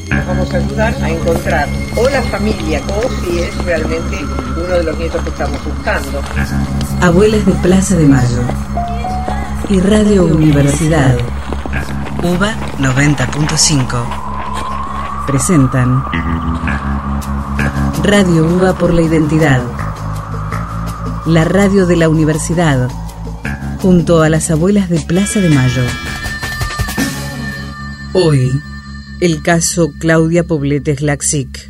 Nos vamos a ayudar a encontrar o la familia o si es realmente uno de los nietos que estamos buscando. Abuelas de Plaza de Mayo y Radio Universidad UBA 90.5 presentan Radio UBA por la Identidad, la radio de la universidad, junto a las abuelas de Plaza de Mayo. Hoy, el caso Claudia Poblete Lazic.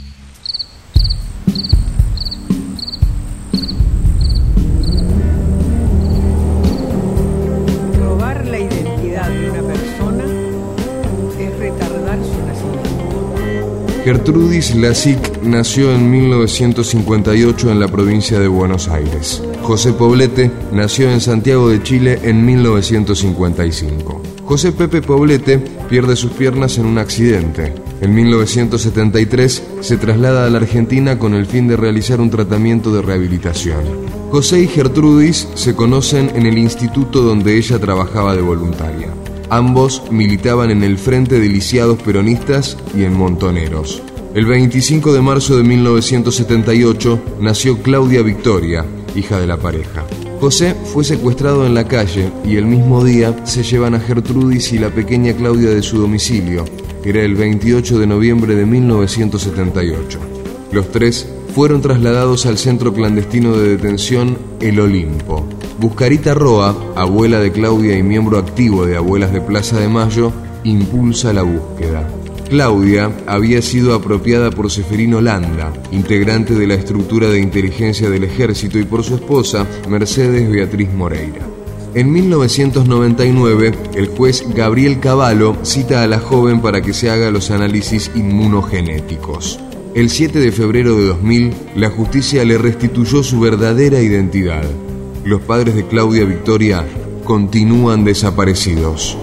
Robar la identidad de una persona es retardar su nacimiento. Gertrudis Lazic nació en 1958 en la provincia de Buenos Aires. José Poblete nació en Santiago de Chile en 1955. José Pepe Poblete pierde sus piernas en un accidente. En 1973 se traslada a la Argentina con el fin de realizar un tratamiento de rehabilitación. José y Gertrudis se conocen en el instituto donde ella trabajaba de voluntaria. Ambos militaban en el Frente de Lisiados Peronistas y en Montoneros. El 25 de marzo de 1978 nació Claudia Victoria, hija de la pareja. José fue secuestrado en la calle y el mismo día se llevan a Gertrudis y la pequeña Claudia de su domicilio. Era el 28 de noviembre de 1978. Los tres fueron trasladados al centro clandestino de detención El Olimpo. Buscarita Roa, abuela de Claudia y miembro activo de Abuelas de Plaza de Mayo, impulsa la búsqueda. Claudia había sido apropiada por Seferino Landa, integrante de la estructura de inteligencia del ejército, y por su esposa, Mercedes Beatriz Moreira. En 1999, el juez Gabriel Cavallo cita a la joven para que se haga los análisis inmunogenéticos. El 7 de febrero de 2000, la justicia le restituyó su verdadera identidad. Los padres de Claudia Victoria continúan desaparecidos.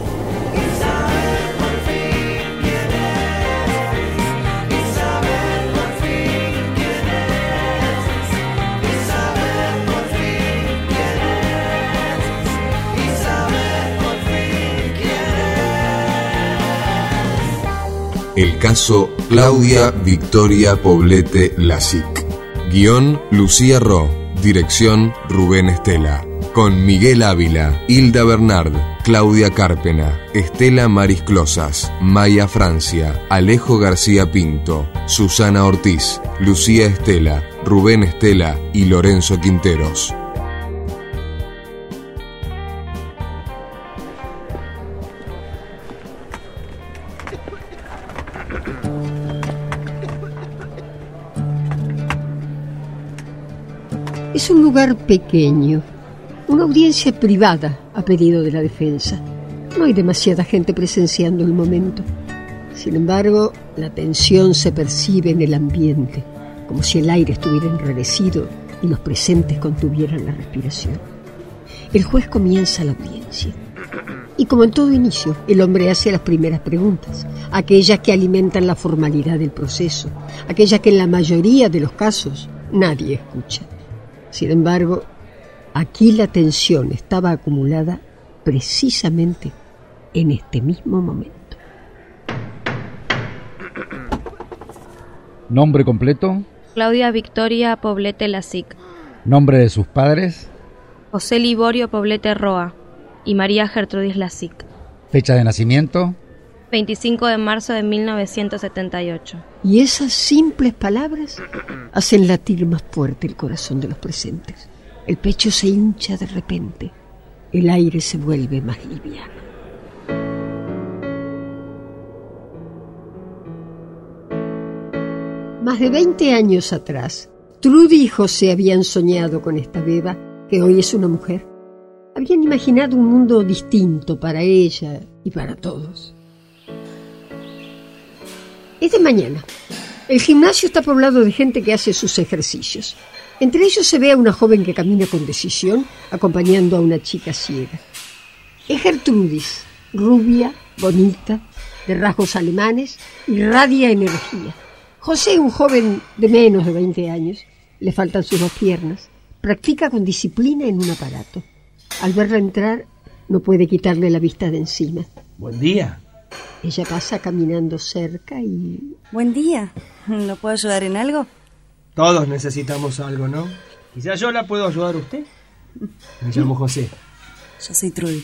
El caso Claudia Victoria Poblete Lazic. Guión Lucía Ro. Dirección Rubén Estela. Con Miguel Ávila, Hilda Bernard, Claudia Cárpena, Estela Maris Closas, Maya Francia, Alejo García Pinto, Susana Ortiz, Lucía Estela, Rubén Estela y Lorenzo Quinteros. Es un lugar pequeño, una audiencia privada a pedido de la defensa. No hay demasiada gente presenciando el momento. Sin embargo, la tensión se percibe en el ambiente, como si el aire estuviera enrarecido y los presentes contuvieran la respiración. El juez comienza la audiencia. Y como en todo inicio, el hombre hace las primeras preguntas, aquellas que alimentan la formalidad del proceso, aquellas que en la mayoría de los casos nadie escucha. Sin embargo, aquí la tensión estaba acumulada precisamente en este mismo momento. ¿Nombre completo? Claudia Victoria Poblete Lazic. ¿Nombre de sus padres? José Liborio Poblete Roa y María Gertrudis Lazic. ¿Fecha de nacimiento? 25 de marzo de 1978. Y esas simples palabras hacen latir más fuerte el corazón de los presentes. El pecho se hincha de repente. El aire se vuelve más liviano. Más de 20 años atrás, Trudy y José habían soñado con esta beba, que hoy es una mujer. Habían imaginado un mundo distinto para ella y para todos. Es de mañana. El gimnasio está poblado de gente que hace sus ejercicios. Entre ellos se ve a una joven que camina con decisión, acompañando a una chica ciega. Es Gertrudis, rubia, bonita, de rasgos alemanes, irradia energía. José, un joven de menos de 20 años, le faltan sus dos piernas, practica con disciplina en un aparato. Al verla entrar, no puede quitarle la vista de encima. Buen día. Ella pasa caminando cerca y... Buen día. ¿Lo puedo ayudar en algo? Todos necesitamos algo, ¿no? Quizás yo la puedo ayudar a usted. Me llamo José. Yo soy Trudy.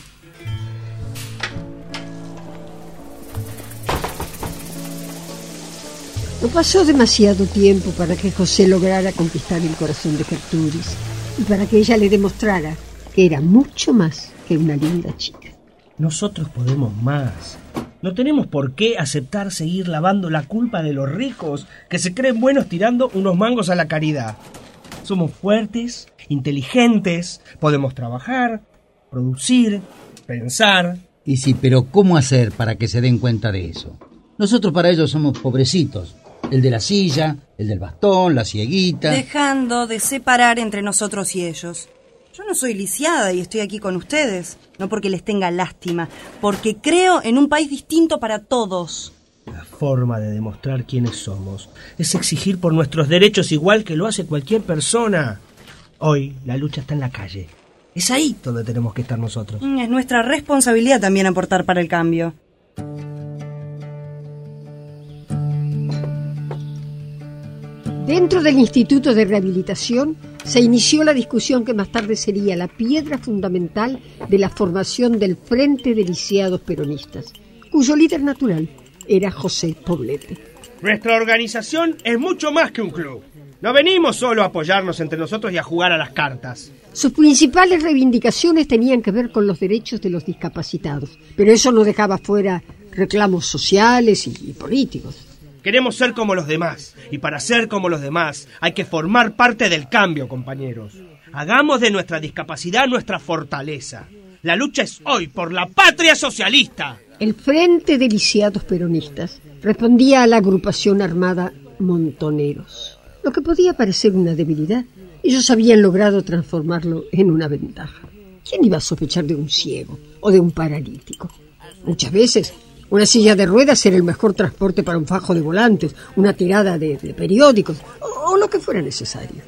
No pasó demasiado tiempo para que José lograra conquistar el corazón de Gertrudis y para que ella le demostrara que era mucho más que una linda chica. Nosotros podemos más. No tenemos por qué aceptar seguir lavando la culpa de los ricos que se creen buenos tirando unos mangos a la caridad. Somos fuertes, inteligentes, podemos trabajar, producir, pensar. Y sí, pero ¿cómo hacer para que se den cuenta de eso? Nosotros para ellos somos pobrecitos. El de la silla, el del bastón, la cieguita. Dejando de separar entre nosotros y ellos. Yo no soy lisiada y estoy aquí con ustedes. No porque les tenga lástima, porque creo en un país distinto para todos. La forma de demostrar quiénes somos es exigir por nuestros derechos igual que lo hace cualquier persona. Hoy la lucha está en la calle. Es ahí donde tenemos que estar nosotros. Es nuestra responsabilidad también aportar para el cambio. Dentro del Instituto de Rehabilitación se inició la discusión que más tarde sería la piedra fundamental de la formación del Frente de Lisiados Peronistas, cuyo líder natural era José Poblete. Nuestra organización es mucho más que un club. No venimos solo a apoyarnos entre nosotros y a jugar a las cartas. Sus principales reivindicaciones tenían que ver con los derechos de los discapacitados, pero eso no dejaba fuera reclamos sociales y políticos. Queremos ser como los demás, y para ser como los demás hay que formar parte del cambio, compañeros. Hagamos de nuestra discapacidad nuestra fortaleza. La lucha es hoy por la patria socialista. El Frente de Lisiados Peronistas respondía a la agrupación armada Montoneros. Lo que podía parecer una debilidad, ellos habían logrado transformarlo en una ventaja. ¿Quién iba a sospechar de un ciego o de un paralítico? Muchas veces una silla de ruedas era el mejor transporte para un fajo de volantes, una tirada de periódicos o lo que fuera necesario.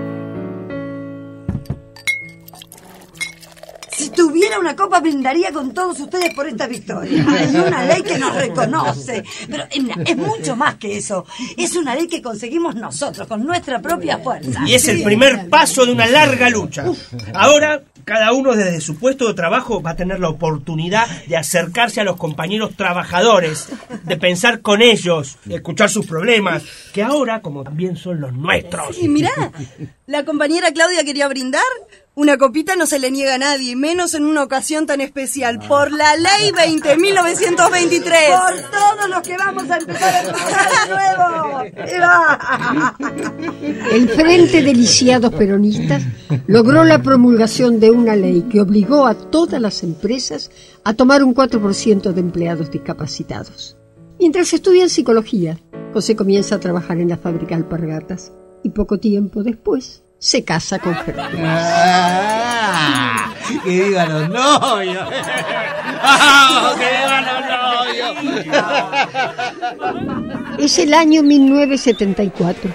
Si tuviera una copa brindaría con todos ustedes por esta victoria. Hay una ley que nos reconoce, pero es mucho más que eso. Es una ley que conseguimos nosotros con nuestra propia fuerza. Y es el primer paso de una larga lucha. Ahora, cada uno desde su puesto de trabajo va a tener la oportunidad de acercarse a los compañeros trabajadores, de pensar con ellos, de escuchar sus problemas, que ahora, como también son los nuestros. Y mirá, la compañera Claudia quería brindar. Una copita no se le niega a nadie, menos en una ocasión tan especial. Por la Ley 20.923. Por todos los que vamos a empezar a trabajar de nuevo. El Frente de Lisiados Peronistas logró la promulgación de una ley que obligó a todas las empresas a tomar un 4% de empleados discapacitados. Mientras estudia psicología, José comienza a trabajar en la fábrica de alpargatas y poco tiempo después se casa con Gertrudis. ¡Que vivan los novios! ¡Que vivan los novios! Es el año 1974.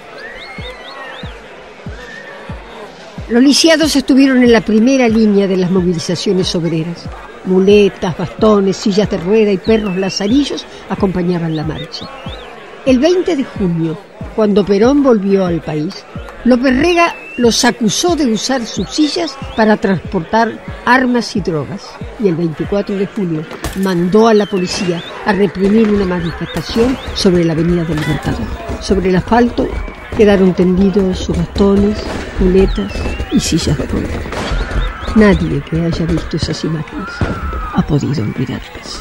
Los lisiados estuvieron en la primera línea de las movilizaciones obreras. Muletas, bastones, sillas de rueda y perros lazarillos acompañaban la marcha. El 20 de junio, cuando Perón volvió al país, López Rega los acusó de usar sus sillas para transportar armas y drogas. Y el 24 de julio mandó a la policía a reprimir una manifestación sobre la Avenida del Libertador. Sobre el asfalto quedaron tendidos sus bastones, muletas y sillas de ruedas. Nadie que haya visto esas imágenes ha podido olvidarlas.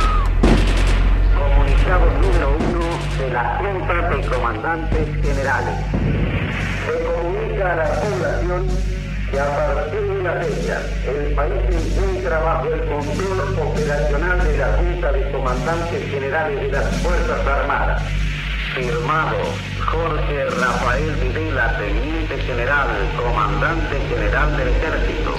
Comunicado número 1 de la Junta de Comandantes Generales. Se comunica a la población que a partir de la fecha el país se encuentra bajo el control operacional de la Junta de Comandantes Generales de las Fuerzas Armadas. Firmado Jorge Rafael Videla, Teniente General, Comandante General del Ejército.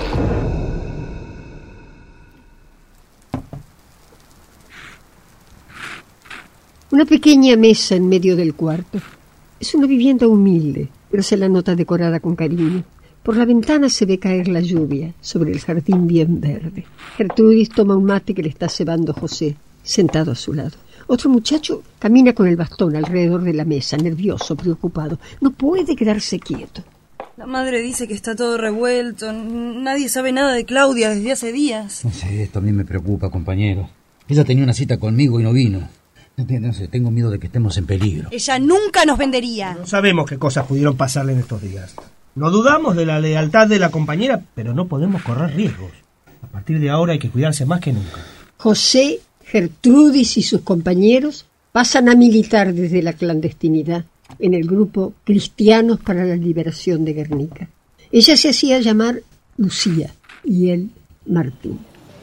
Una pequeña mesa en medio del cuarto. Es una vivienda humilde, pero se la nota decorada con cariño. Por la ventana se ve caer la lluvia sobre el jardín bien verde. Gertrudis toma un mate que le está cebando José. sentado a su lado. Otro muchacho camina con el bastón alrededor de la mesa, nervioso, preocupado. No puede quedarse quieto. La madre dice que está todo revuelto. Nadie sabe nada de Claudia desde hace días. No sé, esto a mí me preocupa, compañero. Ella tenía una cita conmigo y no vino. No sé, tengo miedo de que estemos en peligro. Ella nunca nos vendería. No sabemos qué cosas pudieron pasarle en estos días. No dudamos de la lealtad de la compañera, pero no podemos correr riesgos. A partir de ahora hay que cuidarse más que nunca. José, Gertrudis y sus compañeros pasan a militar desde la clandestinidad en el grupo Cristianos para la Liberación de Guernica. Ella se hacía llamar Lucía y él Martín.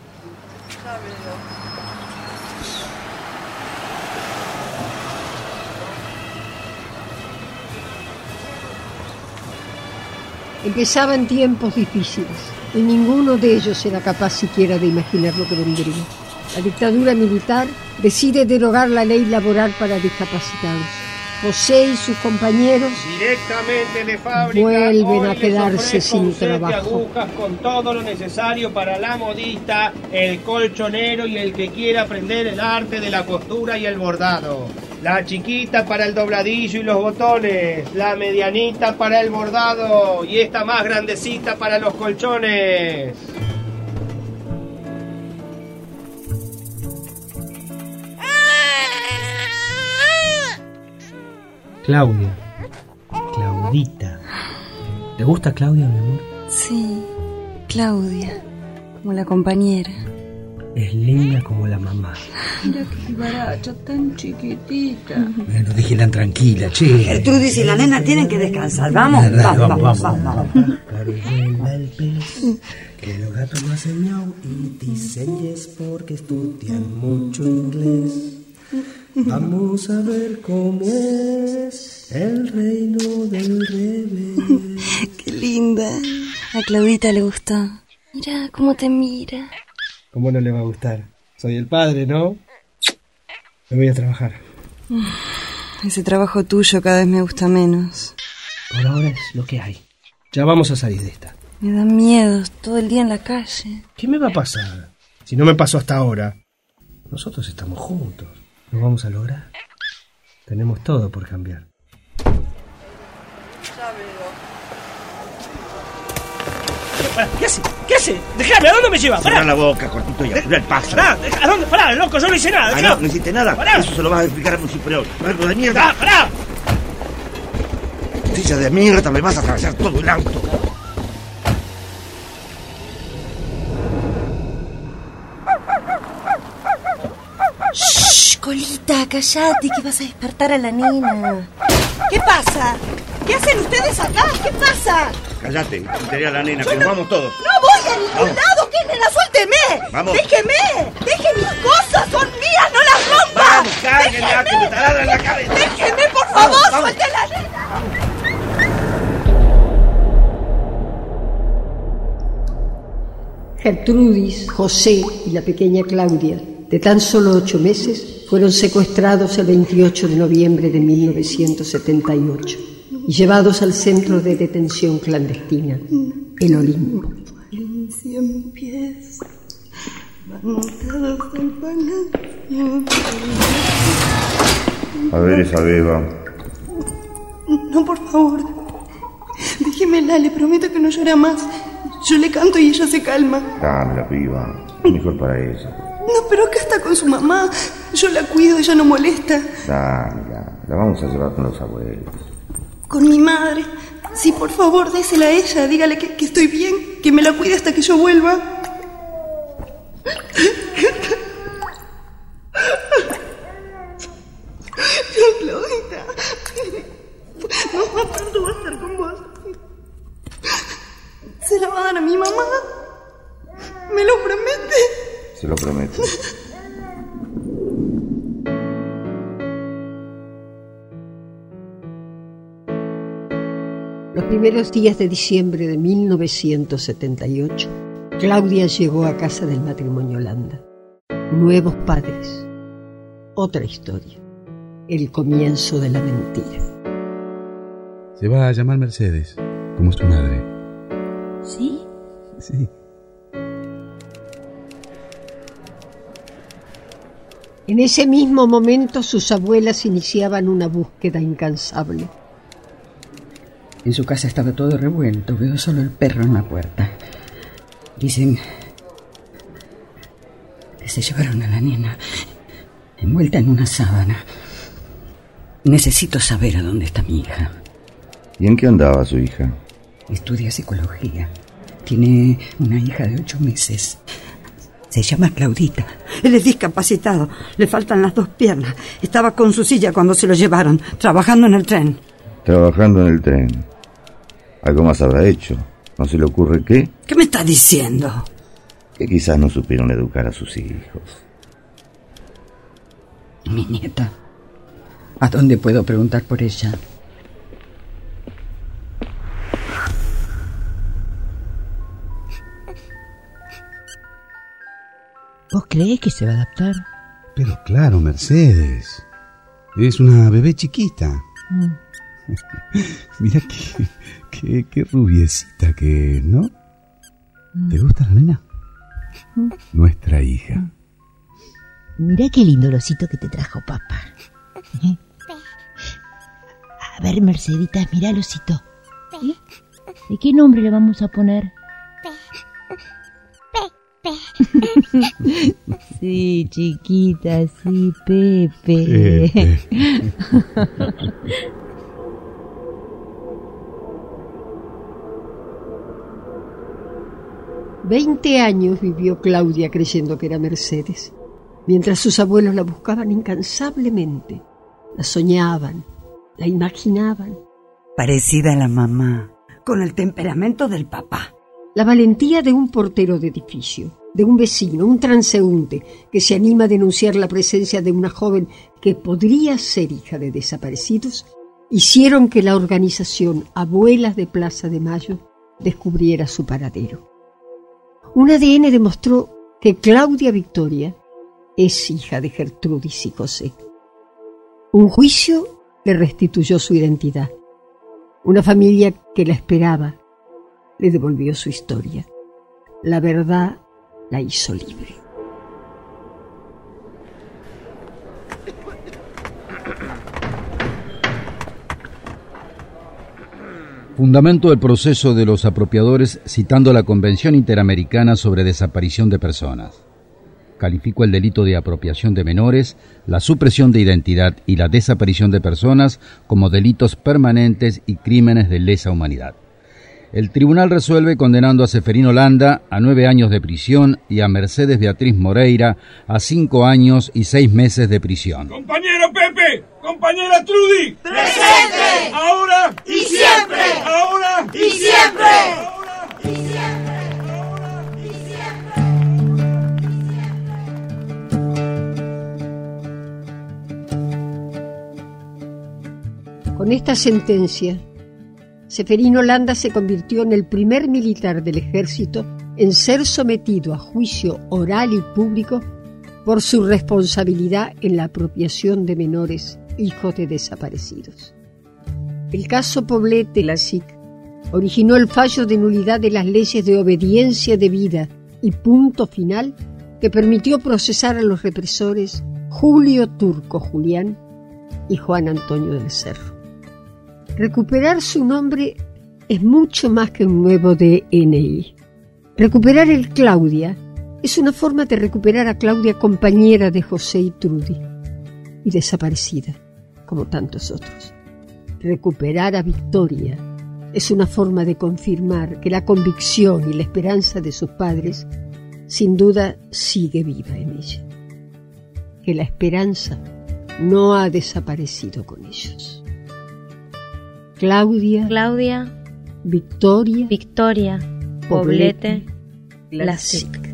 Empezaban tiempos difíciles y ninguno de ellos era capaz siquiera de imaginar lo que vendría. La dictadura militar decide derogar la ley laboral para discapacitados. José y sus compañeros directamente de fábrica vuelven a quedarse sin trabajo. Agujas con todo lo necesario para la modista, el colchonero y el que quiera aprender el arte de la costura y el bordado. La chiquita para el dobladillo y los botones, la medianita para el bordado y esta más grandecita para los colchones. Claudia. Claudita. ¿Te gusta Claudia, mi amor? Sí, Claudia, como la compañera. Es linda como la mamá. Mira qué jibaracha tan chiquitita. Bueno, déjenla tranquila, che. Gertrudis y la nena tienen que descansar. Vamos. El pez, que los gatos no hacen miau y dicen yes porque estudian mucho inglés. Vamos a ver cómo es el reino del revés. Qué linda. A Claudita le gustó. Mira cómo te mira. ¿Cómo no le va a gustar? Soy el padre, ¿no? Me voy a trabajar. Ese trabajo tuyo cada vez me gusta menos. Por ahora es lo que hay. Ya vamos a salir de esta. Me da miedo todo el día en la calle. ¿Qué me va a pasar? Si no me pasó hasta ahora. Nosotros estamos juntos. ¿Lo vamos a lograr? Tenemos todo por cambiar. ¿Qué hace? ¿Qué hace? ¡Déjame! ¿A dónde me lleva? Cierra la boca, cortito, y apura el paso. ¡Pará! ¿A dónde? ¡Pará, loco! Yo no hice nada. No hiciste nada. Pará. Eso se lo vas a explicar a mi superior. ¡Barco de mierda! ¡Pará! Silla de mierda, me vas a atravesar todo el auto. ¡Shh! Colita, callate que vas a despertar a la nena. ¿Qué pasa? ¿Qué hacen ustedes acá? ¿Qué pasa? Cállate, enteré a la nena, que nos vamos todos. ¡No voy a ningún lado! ¿Qué, nena? ¡Suélteme! ¡Vamos! ¡Déjeme! ¡Deje mis cosas! ¡Son mías! ¡No las rompa! ¡Vamos, cárguenla, que me taladra en la cabeza! ¡Déjeme, por favor! ¡Suelte a la nena! Gertrudis, José y la pequeña Claudia, de tan solo 8 meses, fueron secuestrados el 28 de noviembre de 1978 y llevados al centro de detención clandestina, el Olimpo. 100 pies, montados en palacio. A ver esa beba. No, por favor. Déjemela, le prometo que no llora más. Yo le canto y ella se calma. Dame la piba, mejor para ella. No, pero acá está con su mamá. Yo la cuido, ella no molesta. Dale, la vamos a llevar con los abuelos. Con mi madre. Sí, por favor, désela a ella. Dígale que estoy bien, que me la cuide hasta que yo vuelva. Claudita. Mamá, ¿cuánto va a estar con vos? ¿Se la va a dar a mi mamá? ¿Me lo promete? Se lo prometo. Los primeros días de diciembre de 1978, Claudia llegó a casa del matrimonio Landa. Nuevos padres. Otra historia. El comienzo de la mentira. Se va a llamar Mercedes, como su madre. ¿Sí? Sí. En ese mismo momento sus abuelas iniciaban una búsqueda incansable. En su casa estaba todo revuelto. Veo solo el perro en la puerta. Dicen que se llevaron a la nena envuelta en una sábana. Necesito saber a dónde está mi hija. ¿Y en qué andaba su hija? Estudia psicología. Tiene una hija de 8 meses. Se llama Claudita. Él es discapacitado. Le faltan las 2 piernas. Estaba con su silla cuando se lo llevaron, trabajando en el tren. Trabajando en el tren. Algo más habrá hecho. ¿No se le ocurre qué? ¿Qué me está diciendo? Que quizás no supieron educar a sus hijos. Mi nieta. ¿A dónde puedo preguntar por ella? ¿Vos creés que se va a adaptar? Pero claro, Mercedes. Es una bebé chiquita. Mira qué rubiecita que es, ¿no? ¿Te gusta la nena? Nuestra hija. Mirá qué lindo el osito que te trajo papá. A ver, Merceditas, mirá el osito. ¿De qué nombre le vamos a poner? Sí, chiquita, sí, Pepe. 20 años vivió Claudia creyendo que era Mercedes, mientras sus abuelos la buscaban incansablemente, la soñaban, la imaginaban. Parecida a la mamá, con el temperamento del papá. La valentía de un portero de edificio, de un vecino, un transeúnte que se anima a denunciar la presencia de una joven que podría ser hija de desaparecidos, hicieron que la organización Abuelas de Plaza de Mayo descubriera su paradero. Un ADN demostró que Claudia Victoria es hija de Gertrudis y José. Un juicio le restituyó su identidad. Una familia que la esperaba le devolvió su historia. La verdad la hizo libre. Fundamento del proceso de los apropiadores citando la Convención Interamericana sobre Desaparición de Personas. Califico el delito de apropiación de menores, la supresión de identidad y la desaparición de personas como delitos permanentes y crímenes de lesa humanidad. El tribunal resuelve condenando a Seferino Landa a 9 años de prisión y a Mercedes Beatriz Moreira a 5 años y 6 meses de prisión. ¡Compañero Pepe! ¡Compañera Trudy! ¡Presente! ¡Ahora! ¡Y siempre! ¡Ahora! ¡Y siempre! ¡Ahora! ¡Y siempre! Con esta sentencia, Seferino Landa se convirtió en el primer militar del ejército en ser sometido a juicio oral y público por su responsabilidad en la apropiación de menores hijos de desaparecidos. El caso Poblete Lazic originó el fallo de nulidad de las leyes de obediencia debida y punto final que permitió procesar a los represores Julio Turco Julián y Juan Antonio del Cerro. Recuperar su nombre es mucho más que un nuevo DNI. Recuperar el Claudia es una forma de recuperar a Claudia, compañera de José y Trudy, y desaparecida, como tantos otros. Recuperar a Victoria es una forma de confirmar que la convicción y la esperanza de sus padres sin duda sigue viva en ella. Que la esperanza no ha desaparecido con ellos. Claudia, Victoria, Poblete, Lazic.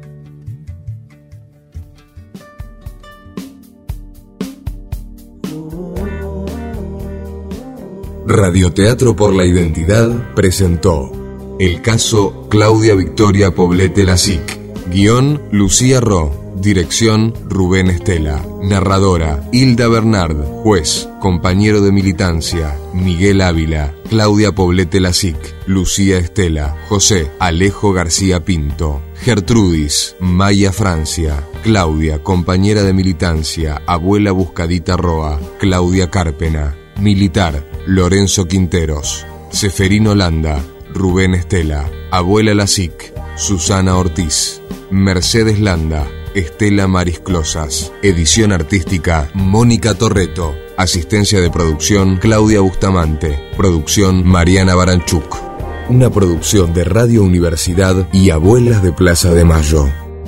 Radioteatro por la Identidad presentó el caso Claudia Victoria Poblete Lazic. Guión Lucía Ro. Dirección Rubén Estela. Narradora Hilda Bernard. Juez, compañero de militancia Miguel Ávila, Claudia Poblete Lasic, Lucía Estela, José Alejo García Pinto, Gertrudis Maya Francia, Claudia, compañera de militancia Abuela Buscadita Roa, Claudia Cárpena, Militar Lorenzo Quinteros, Seferino Landa, Rubén Estela, Abuela Lasic, Susana Ortiz, Mercedes Landa, Estela Marisclosas. Edición artística Mónica Torreto. Asistencia de producción Claudia Bustamante. Producción Mariana Baranchuk. Una producción de Radio Universidad y Abuelas de Plaza de Mayo.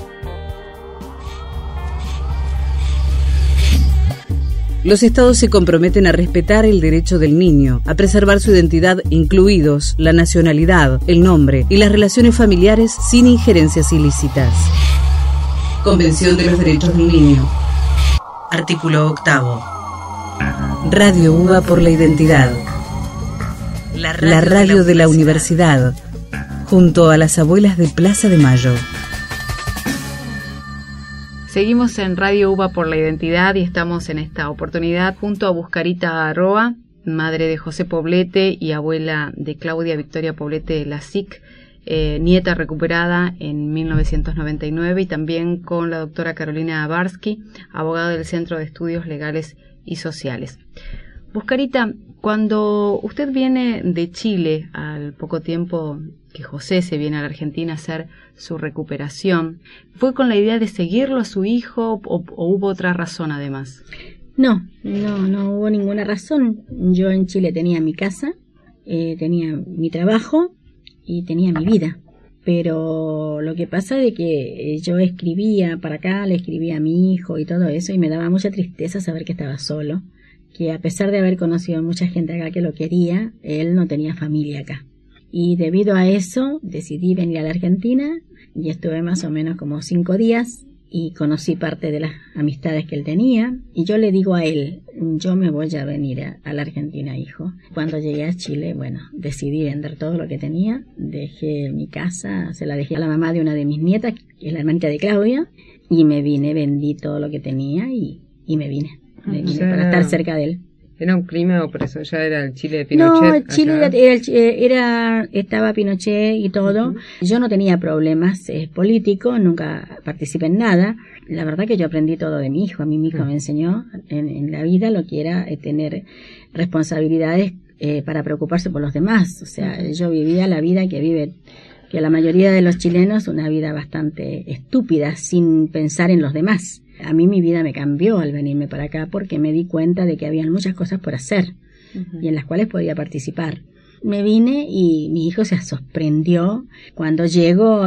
Los estados se comprometen a respetar el derecho del niño, a preservar su identidad, incluidos la nacionalidad, el nombre y las relaciones familiares sin injerencias ilícitas. Convención de los Derechos del Niño. Artículo 8. Radio UBA por la identidad. La radio de la universidad, junto a las abuelas de Plaza de Mayo. Seguimos en Radio UBA por la identidad y estamos en esta oportunidad junto a Buscarita Roa, madre de José Poblete y abuela de Claudia Victoria Poblete Lasic, nieta recuperada en 1999, y también con la doctora Carolina Barsky, abogada del Centro de Estudios Legales y Sociales. Buscarita, cuando usted viene de Chile al poco tiempo que José se viene a la Argentina a hacer su recuperación, ¿fue con la idea de seguirlo a su hijo o hubo otra razón además? No hubo ninguna razón. Yo en Chile tenía mi casa, tenía mi trabajo y tenía mi vida. Pero lo que pasa es que yo escribía para acá, le escribía a mi hijo y todo eso, y me daba mucha tristeza saber que estaba solo, que a pesar de haber conocido mucha gente acá que lo quería, él no tenía familia acá. Y debido a eso decidí venir a la Argentina y estuve más o menos como 5 días y conocí parte de las amistades que él tenía, y yo le digo a él, yo me voy a venir a la Argentina, hijo. Cuando llegué a Chile, bueno, decidí vender todo lo que tenía, dejé mi casa, se la dejé a la mamá de una de mis nietas, que es la hermanita de Claudia, y me vine, vendí todo lo que tenía y me vine para estar cerca de él. ¿Era un crimen o por eso ya era el Chile de Pinochet? No, Chile estaba Pinochet y todo. Uh-huh. Yo no tenía problemas políticos, nunca participé en nada. La verdad que yo aprendí todo de mi hijo. A mí mi hijo me enseñó en la vida lo que era tener responsabilidades para preocuparse por los demás. O sea, yo vivía la vida que la mayoría de los chilenos, una vida bastante estúpida, sin pensar en los demás. A mí mi vida me cambió al venirme para acá porque me di cuenta de que había muchas cosas por hacer y en las cuales podía participar. Me vine y mi hijo se sorprendió cuando llegó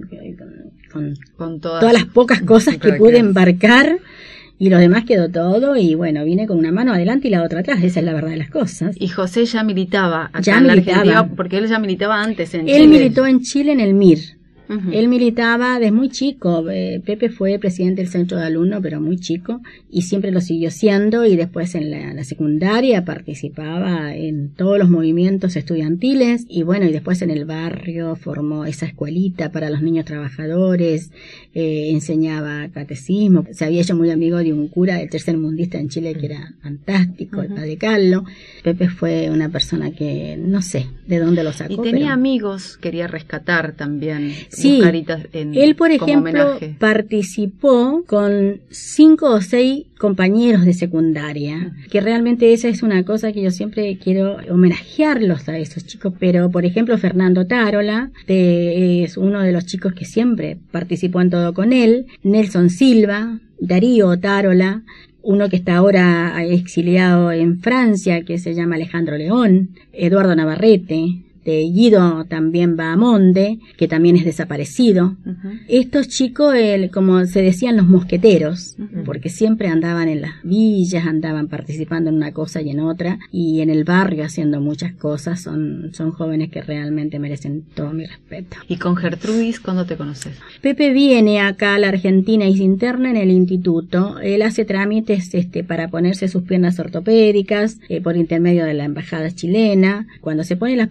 con todas las pocas cosas que pude embarcar, y lo demás quedó todo, y bueno, vine con una mano adelante y la otra atrás, esa es la verdad de las cosas. Y José ya militaba acá en la Argentina, porque él ya militaba antes en Chile. Él militó en Chile en el MIR. Uh-huh. Él militaba desde muy chico. Pepe fue presidente del centro de alumnos, pero muy chico, y siempre lo siguió siendo, y después en la secundaria participaba en todos los movimientos estudiantiles, y bueno, y después en el barrio formó esa escuelita para los niños trabajadores, enseñaba catecismo, se había hecho muy amigo de un cura tercermundista en Chile que era fantástico, el padre Carlos. Pepe fue una persona que no sé de dónde lo sacó. Y tenía amigos, quería rescatar también. Sí, él por ejemplo participó con 5 o 6 compañeros de secundaria, que realmente esa es una cosa que yo siempre quiero homenajearlos a esos chicos. Pero por ejemplo Fernando Tarola es uno de los chicos que siempre participó en todo con él, Nelson Silva, Darío Tarola, uno que está ahora exiliado en Francia que se llama Alejandro León, Eduardo Navarrete, Guido también Bahamonde, que también es desaparecido. Uh-huh. Estos chicos, como se decían, los mosqueteros, uh-huh, porque siempre andaban en las villas, andaban participando en una cosa y en otra, y en el barrio haciendo muchas cosas. Son jóvenes que realmente merecen todo mi respeto. ¿Y con Gertrudis cuándo te conoces? Pepe viene acá a la Argentina y se interna en el instituto. Él hace trámites para ponerse sus piernas ortopédicas por intermedio de la embajada chilena. Cuando se ponen las piernas ortopédicas,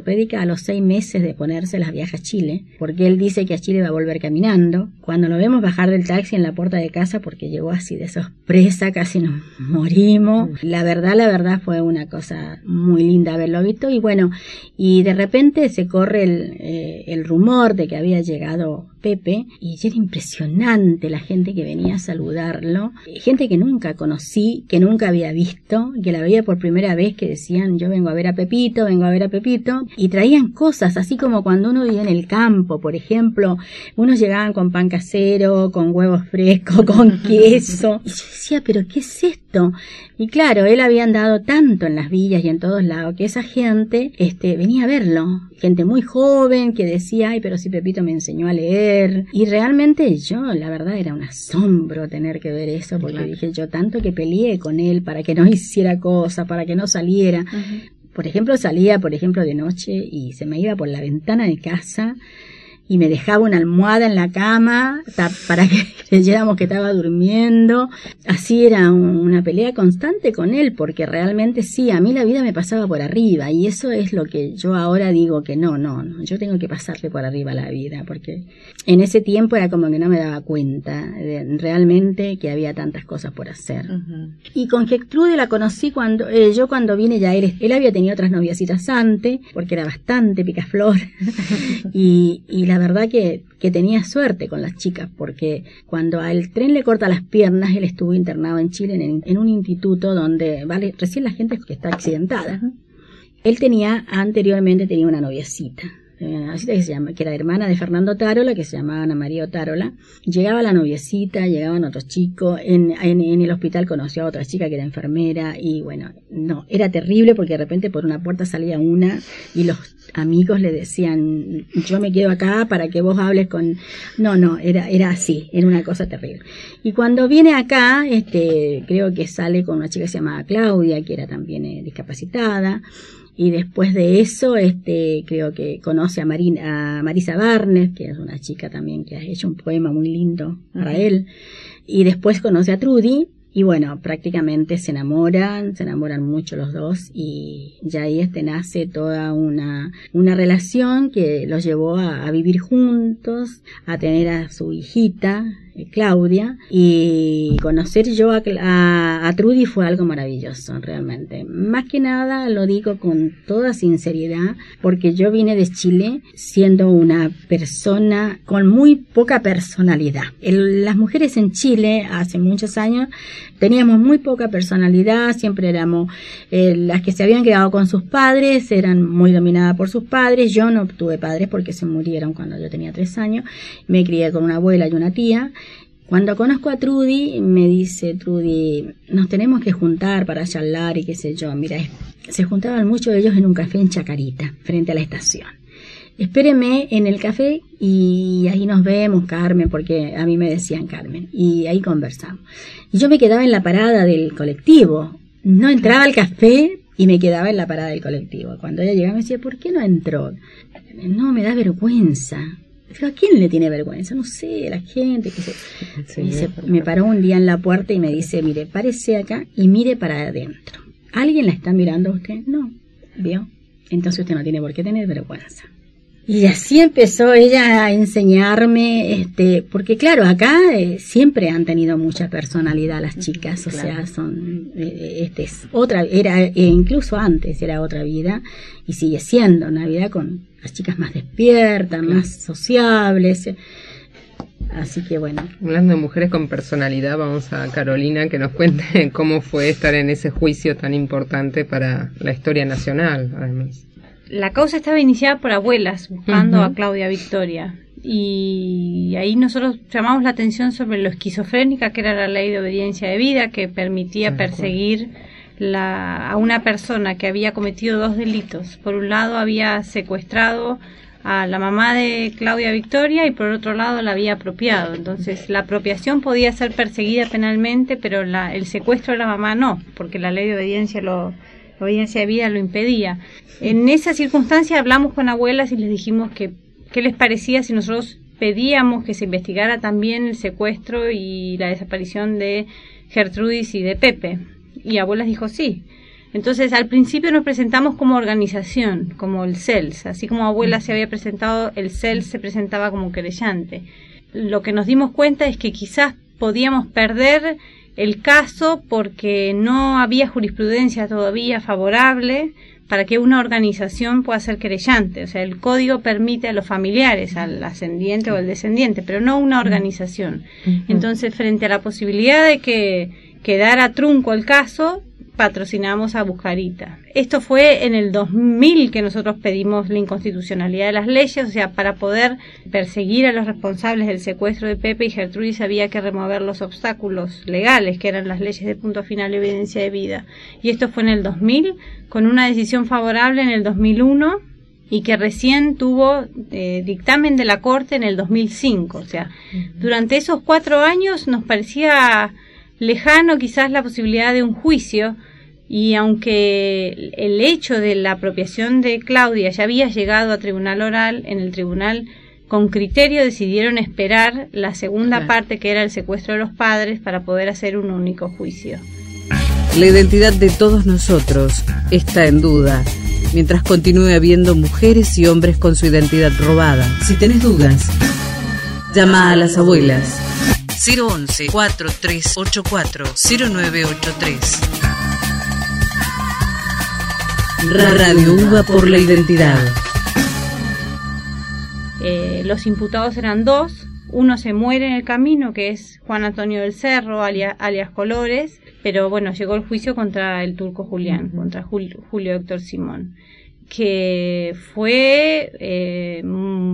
ortopédica a los 6 meses de ponérselas, viaja a Chile, porque él dice que a Chile va a volver caminando. Cuando lo vemos bajar del taxi en la puerta de casa, porque llegó así de sorpresa, casi nos morimos. La verdad fue una cosa muy linda haberlo visto. Y bueno, y de repente se corre el rumor de que había llegado Pepe, y era impresionante la gente que venía a saludarlo, gente que nunca conocí, que nunca había visto, que la veía por primera vez, que decían: yo vengo a ver a Pepito, y traían cosas, así como cuando uno vive en el campo, por ejemplo, unos llegaban con pan casero, con huevos frescos, con queso, y yo decía: ¿pero qué es esto? Y claro, él había andado tanto en las villas y en todos lados, que esa gente venía a verlo, gente muy joven que decía: ay, pero si Pepito me enseñó a leer. Y realmente yo, la verdad, era un asombro tener que ver eso, porque dije yo, tanto que peleé con él para que no hiciera cosas, para que no saliera. Por ejemplo, salía de noche y se me iba por la ventana de casa y me dejaba una almohada en la cama para que creyéramos que estaba durmiendo. Así era una pelea constante con él, porque realmente sí, a mí la vida me pasaba por arriba, y eso es lo que yo ahora digo que no, yo tengo que pasarle por arriba a la vida, porque en ese tiempo era como que no me daba cuenta realmente que había tantas cosas por hacer. Y con Gertrude la conocí cuando vine ya, él había tenido otras noviecitas antes, porque era bastante picaflor, y la verdad que tenía suerte con las chicas, porque cuando al tren le corta las piernas, él estuvo internado en Chile en un instituto donde recién la gente que está accidentada. Él anteriormente tenía una noviecita que era hermana de Fernando Tarola, que se llamaba Ana María Tarola. Llegaba la noviecita, llegaban otros chicos, en el hospital conoció a otra chica que era enfermera, y bueno, no, era terrible, porque de repente por una puerta salía una y los amigos le decían: yo me quedo acá para que vos hables con... No, era así, era una cosa terrible. Y cuando viene acá, creo que sale con una chica que se llamaba Claudia, que era también discapacitada. Y después de eso, creo que conoce a Marisa Barnes, que es una chica también que ha hecho un poema muy lindo para él. Y después conoce a Trudy, y bueno, prácticamente se enamoran mucho los dos, y ya ahí nace toda una relación que los llevó a vivir juntos, a tener a su hijita, Claudia, y conocer yo a Trudy fue algo maravilloso, realmente. Más que nada lo digo con toda sinceridad, porque yo vine de Chile siendo una persona con muy poca personalidad. Las mujeres en Chile hace muchos años teníamos muy poca personalidad, siempre éramos las que se habían quedado con sus padres, eran muy dominadas por sus padres. Yo no tuve padres porque se murieron cuando yo tenía 3 años, me crié con una abuela y una tía. Cuando conozco a Trudy, me dice Trudy: nos tenemos que juntar para charlar y qué sé yo. Mira, se juntaban muchos de ellos en un café en Chacarita, frente a la estación. Espéreme en el café y ahí nos vemos, Carmen, porque a mí me decían Carmen, y ahí conversamos. Y yo me quedaba en la parada del colectivo, no entraba al café y me quedaba en la parada del colectivo. Cuando ella llegaba me decía: ¿por qué no entró? No, me da vergüenza. Digo: ¿a quién le tiene vergüenza? No sé, la gente. Me paró un día en la puerta y me dice: mire, párese acá y mire para adentro. ¿Alguien la está mirando a usted? No, ¿vio? Entonces usted no tiene por qué tener vergüenza. Y así empezó ella a enseñarme, porque claro, acá siempre han tenido mucha personalidad las chicas, o sea, son, es otra, incluso antes era otra vida, y sigue siendo una vida con las chicas más despiertas, más sociables. Así que bueno. Hablando de mujeres con personalidad, vamos a Carolina que nos cuente cómo fue estar en ese juicio tan importante para la historia nacional, además. La causa estaba iniciada por abuelas buscando a Claudia Victoria, y ahí nosotros llamamos la atención sobre lo esquizofrénica que era la ley de obediencia de vida, que permitía perseguir a una persona que había cometido 2 delitos. Por un lado había secuestrado a la mamá de Claudia Victoria y por otro lado la había apropiado. Entonces la apropiación podía ser perseguida penalmente, pero el secuestro de la mamá no, porque la ley de obediencia de vida lo impedía. En esa circunstancia hablamos con abuelas y les dijimos que qué les parecía si nosotros pedíamos que se investigara también el secuestro y la desaparición de Gertrudis y de Pepe. Y abuelas dijo sí. Entonces, al principio nos presentamos como organización, como el CELS. Así como abuela se había presentado, el CELS se presentaba como querellante. Lo que nos dimos cuenta es que quizás podíamos perder el caso porque no había jurisprudencia todavía favorable para que una organización pueda ser querellante. O sea, el código permite a los familiares, al ascendiente o al descendiente, pero no una organización. Entonces, frente a la posibilidad de que quedara trunco el caso, patrocinamos a Buscarita. Esto fue en el 2000 que nosotros pedimos la inconstitucionalidad de las leyes, o sea, para poder perseguir a los responsables del secuestro de Pepe y Gertrudis había que remover los obstáculos legales, que eran las leyes de punto final y evidencia de vida. Y esto fue en el 2000, con una decisión favorable en el 2001, y que recién tuvo dictamen de la Corte en el 2005. O sea, durante esos 4 años nos parecía lejano quizás la posibilidad de un juicio, y aunque el hecho de la apropiación de Claudia ya había llegado a tribunal oral, en el tribunal con criterio decidieron esperar la segunda parte, que era el secuestro de los padres, para poder hacer un único juicio. La identidad de todos nosotros está en duda, mientras continúe habiendo mujeres y hombres con su identidad robada. Si tenés dudas, llama a las abuelas. 011-4384-0983. Radio UBA por la identidad. Los imputados eran 2. Uno se muere en el camino, que es Juan Antonio del Cerro, alias Colores, pero bueno, llegó el juicio contra el turco Julián, contra Julio Héctor Simón, que fue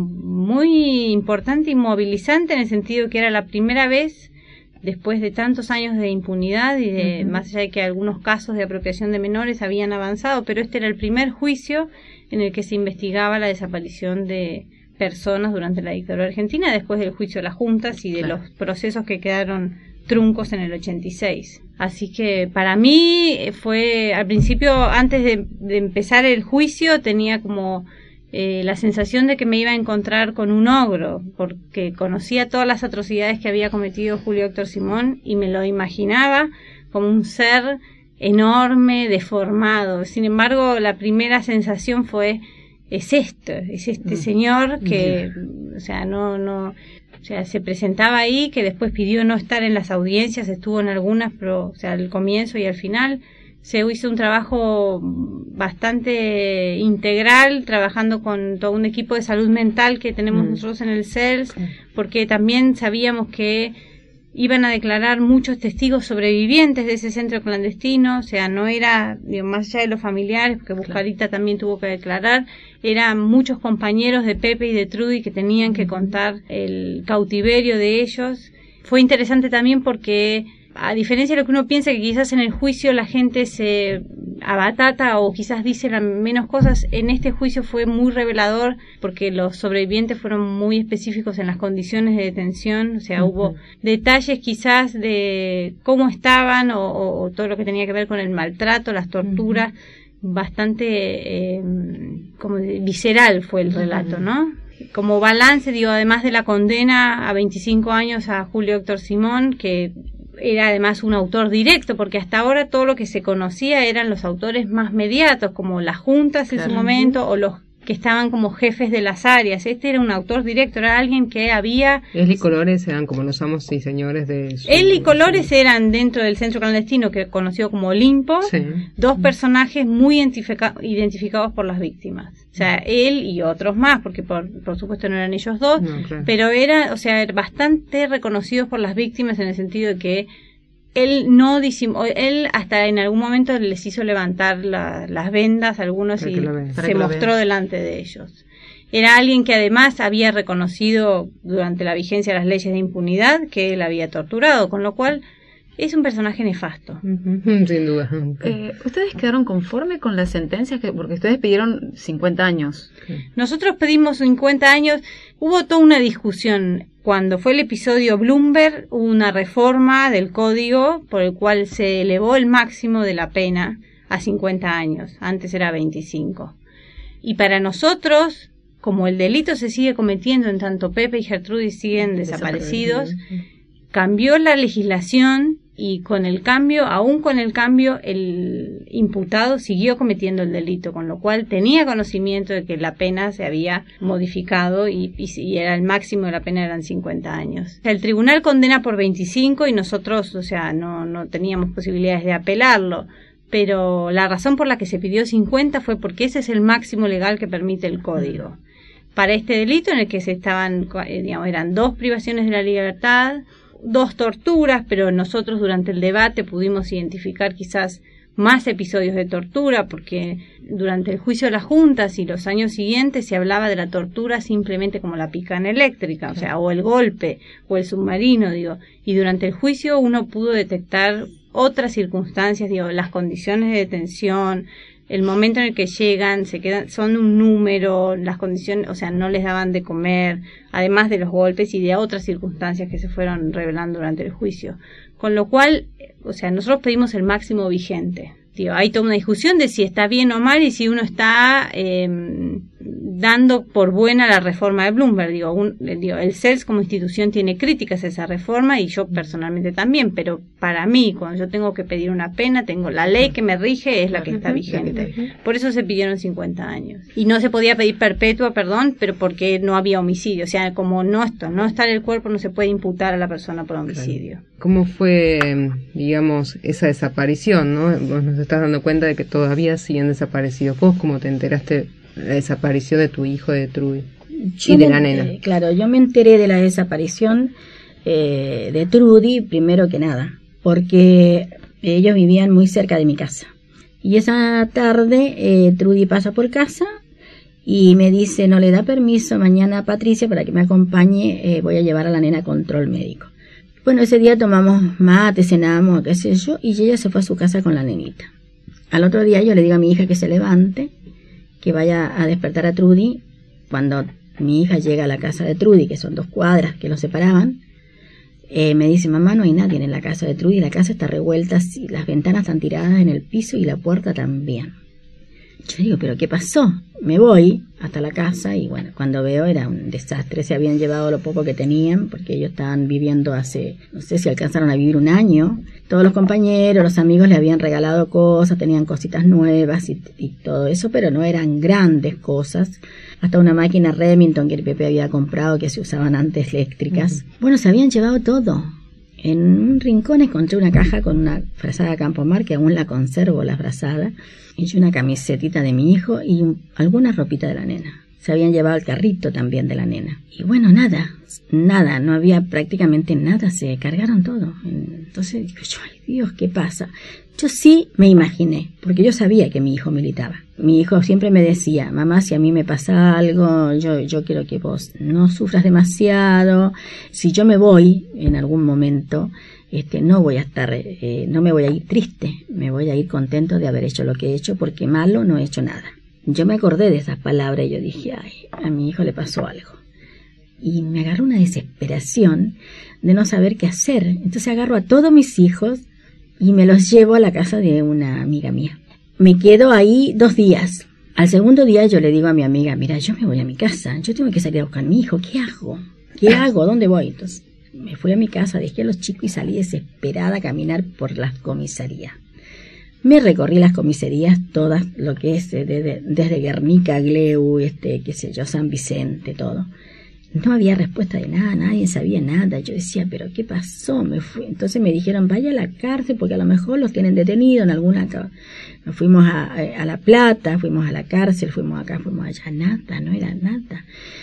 muy importante y movilizante en el sentido que era la primera vez, después de tantos años de impunidad y de más allá de que algunos casos de apropiación de menores habían avanzado, pero este era el primer juicio en el que se investigaba la desaparición de personas durante la dictadura argentina, después del juicio de las juntas y de los procesos que quedaron truncos en el 86. Así que para mí fue, al principio, antes de empezar el juicio, tenía como la sensación de que me iba a encontrar con un ogro, porque conocía todas las atrocidades que había cometido Julio Héctor Simón y me lo imaginaba como un ser enorme, deformado. Sin embargo, la primera sensación fue, es este señor que, o sea, o sea, se presentaba ahí, que después pidió no estar en las audiencias, estuvo en algunas, pero, o sea, al comienzo y al final. Se hizo un trabajo bastante integral, trabajando con todo un equipo de salud mental que tenemos nosotros en el CELS, porque también sabíamos que iban a declarar muchos testigos sobrevivientes de ese centro clandestino, o sea, no era, más allá de los familiares, porque Buscarita también tuvo que declarar, eran muchos compañeros de Pepe y de Trudy que tenían que contar el cautiverio de ellos. Fue interesante también porque, a diferencia de lo que uno piensa, que quizás en el juicio la gente se abatata o quizás dice menos cosas, en este juicio fue muy revelador porque los sobrevivientes fueron muy específicos en las condiciones de detención, o sea, hubo detalles quizás de cómo estaban o todo lo que tenía que ver con el maltrato, las torturas, bastante como visceral fue el relato, ¿no? Como balance, además de la condena a 25 años a Julio Héctor Simón, que era además un autor directo, porque hasta ahora todo lo que se conocía eran los autores más mediatos, como las juntas en su momento, o los que estaban como jefes de las áreas. Este era un autor directo, era alguien que había... Él y Colores eran como los amos y señores de su... Él y Colores eran, dentro del centro clandestino, que conocido como Olimpo, dos personajes muy identificados por las víctimas. O sea, él y otros más, porque por supuesto no eran ellos dos, pero era, o sea, bastante reconocidos por las víctimas en el sentido de que él él hasta en algún momento les hizo levantar las vendas a algunos y se mostró delante de ellos. Era alguien que además había reconocido durante la vigencia de las leyes de impunidad que él había torturado, con lo cual es un personaje nefasto. Sin duda. ¿Ustedes quedaron conformes con las sentencias? Porque ustedes pidieron 50 años. Nosotros pedimos 50 años. Hubo toda una discusión. Cuando fue el episodio Bloomberg, hubo una reforma del código por el cual se elevó el máximo de la pena a 50 años. Antes era 25. Y para nosotros, como el delito se sigue cometiendo en tanto Pepe y Gertrudis siguen desaparecidos, cambió la legislación y con el cambio, aún con el cambio, el imputado siguió cometiendo el delito, con lo cual tenía conocimiento de que la pena se había modificado y era el máximo de la pena eran 50 años. El tribunal condena por 25 y nosotros, no teníamos posibilidades de apelarlo, pero la razón por la que se pidió 50 fue porque ese es el máximo legal que permite el código. Para este delito en el que eran 2 privaciones de la libertad, 2 torturas, pero nosotros durante el debate pudimos identificar quizás más episodios de tortura, porque durante el juicio de las juntas y los años siguientes se hablaba de la tortura simplemente como la picana eléctrica, o el golpe, o el submarino, y durante el juicio uno pudo detectar otras circunstancias, las condiciones de detención, el momento en el que llegan, son un número, las condiciones, no les daban de comer, además de los golpes y de otras circunstancias que se fueron revelando durante el juicio. Con lo cual, nosotros pedimos el máximo vigente. Hay toda una discusión de si está bien o mal y si uno está dando por buena la reforma de Bloomberg. El CELS como institución tiene críticas a esa reforma y yo personalmente también, pero para mí, cuando yo tengo que pedir una pena, tengo la ley que me rige, es la que está vigente. Por eso se pidieron 50 años. Y no se podía pedir perpetua, pero porque no había homicidio. Como no está en el cuerpo, no se puede imputar a la persona por homicidio. ¿Cómo fue, esa desaparición, no? Vos nos estás dando cuenta de que todavía siguen desaparecidos. ¿Vos cómo te enteraste de la desaparición de tu hijo, de Trudy, y de la nena? Claro, yo me enteré de la desaparición de Trudy primero que nada, porque ellos vivían muy cerca de mi casa. Y esa tarde Trudy pasa por casa y me dice, no le da permiso mañana a Patricia para que me acompañe, voy a llevar a la nena a control médico. Bueno, ese día tomamos mate, cenamos, qué sé yo, y ella se fue a su casa con la nenita. Al otro día yo le digo a mi hija que se levante, que vaya a despertar a Trudy. Cuando mi hija llega a la casa de Trudy, que son 2 cuadras que los separaban, me dice, mamá, no hay nadie en la casa de Trudy, la casa está revuelta, las ventanas están tiradas en el piso y la puerta también. Yo digo, ¿pero qué pasó? Me voy hasta la casa y bueno, cuando veo era un desastre. Se habían llevado lo poco que tenían porque ellos estaban viviendo no sé si alcanzaron a vivir 1 año. Todos los compañeros, los amigos le habían regalado cosas, tenían cositas nuevas y todo eso, pero no eran grandes cosas. Hasta una máquina Remington que el Pepe había comprado que se usaban antes eléctricas. Bueno, se habían llevado todo. En un rincón encontré una caja con una frazada Campomar, que aún la conservo, la frazada, y una camisetita de mi hijo y alguna ropita de la nena. Se habían llevado el carrito también de la nena. Y bueno, nada, no había prácticamente nada, se cargaron todo. Entonces digo yo, ay Dios, ¿qué pasa? Yo sí me imaginé, porque yo sabía que mi hijo militaba. Mi hijo siempre me decía, mamá, si a mí me pasa algo, yo quiero que vos no sufras demasiado. Si yo me voy en algún momento, no voy a estar, no me voy a ir triste, me voy a ir contento de haber hecho lo que he hecho, porque malo no he hecho nada. Yo me acordé de esas palabras y yo dije, ay, a mi hijo le pasó algo. Y me agarró una desesperación de no saber qué hacer. Entonces agarro a todos mis hijos y me los llevo a la casa de una amiga mía. Me quedo ahí 2 días. Al segundo día yo le digo a mi amiga, mira, yo me voy a mi casa, yo tengo que salir a buscar a mi hijo, ¿qué hago? ¿Qué hago? ¿Dónde voy? Entonces me fui a mi casa, dejé a los chicos y salí desesperada a caminar por las comisarías. Me recorrí las comisarías todas, lo que es desde Guernica, Gleu, qué sé yo, San Vicente, todo. No había respuesta de nada, nadie sabía nada. Yo decía, ¿pero qué pasó? Me fui. Entonces me dijeron, vaya a la cárcel porque a lo mejor los tienen detenidos en alguna... Nos fuimos a La Plata, fuimos a la cárcel, fuimos acá, fuimos allá. Nada, no era nada.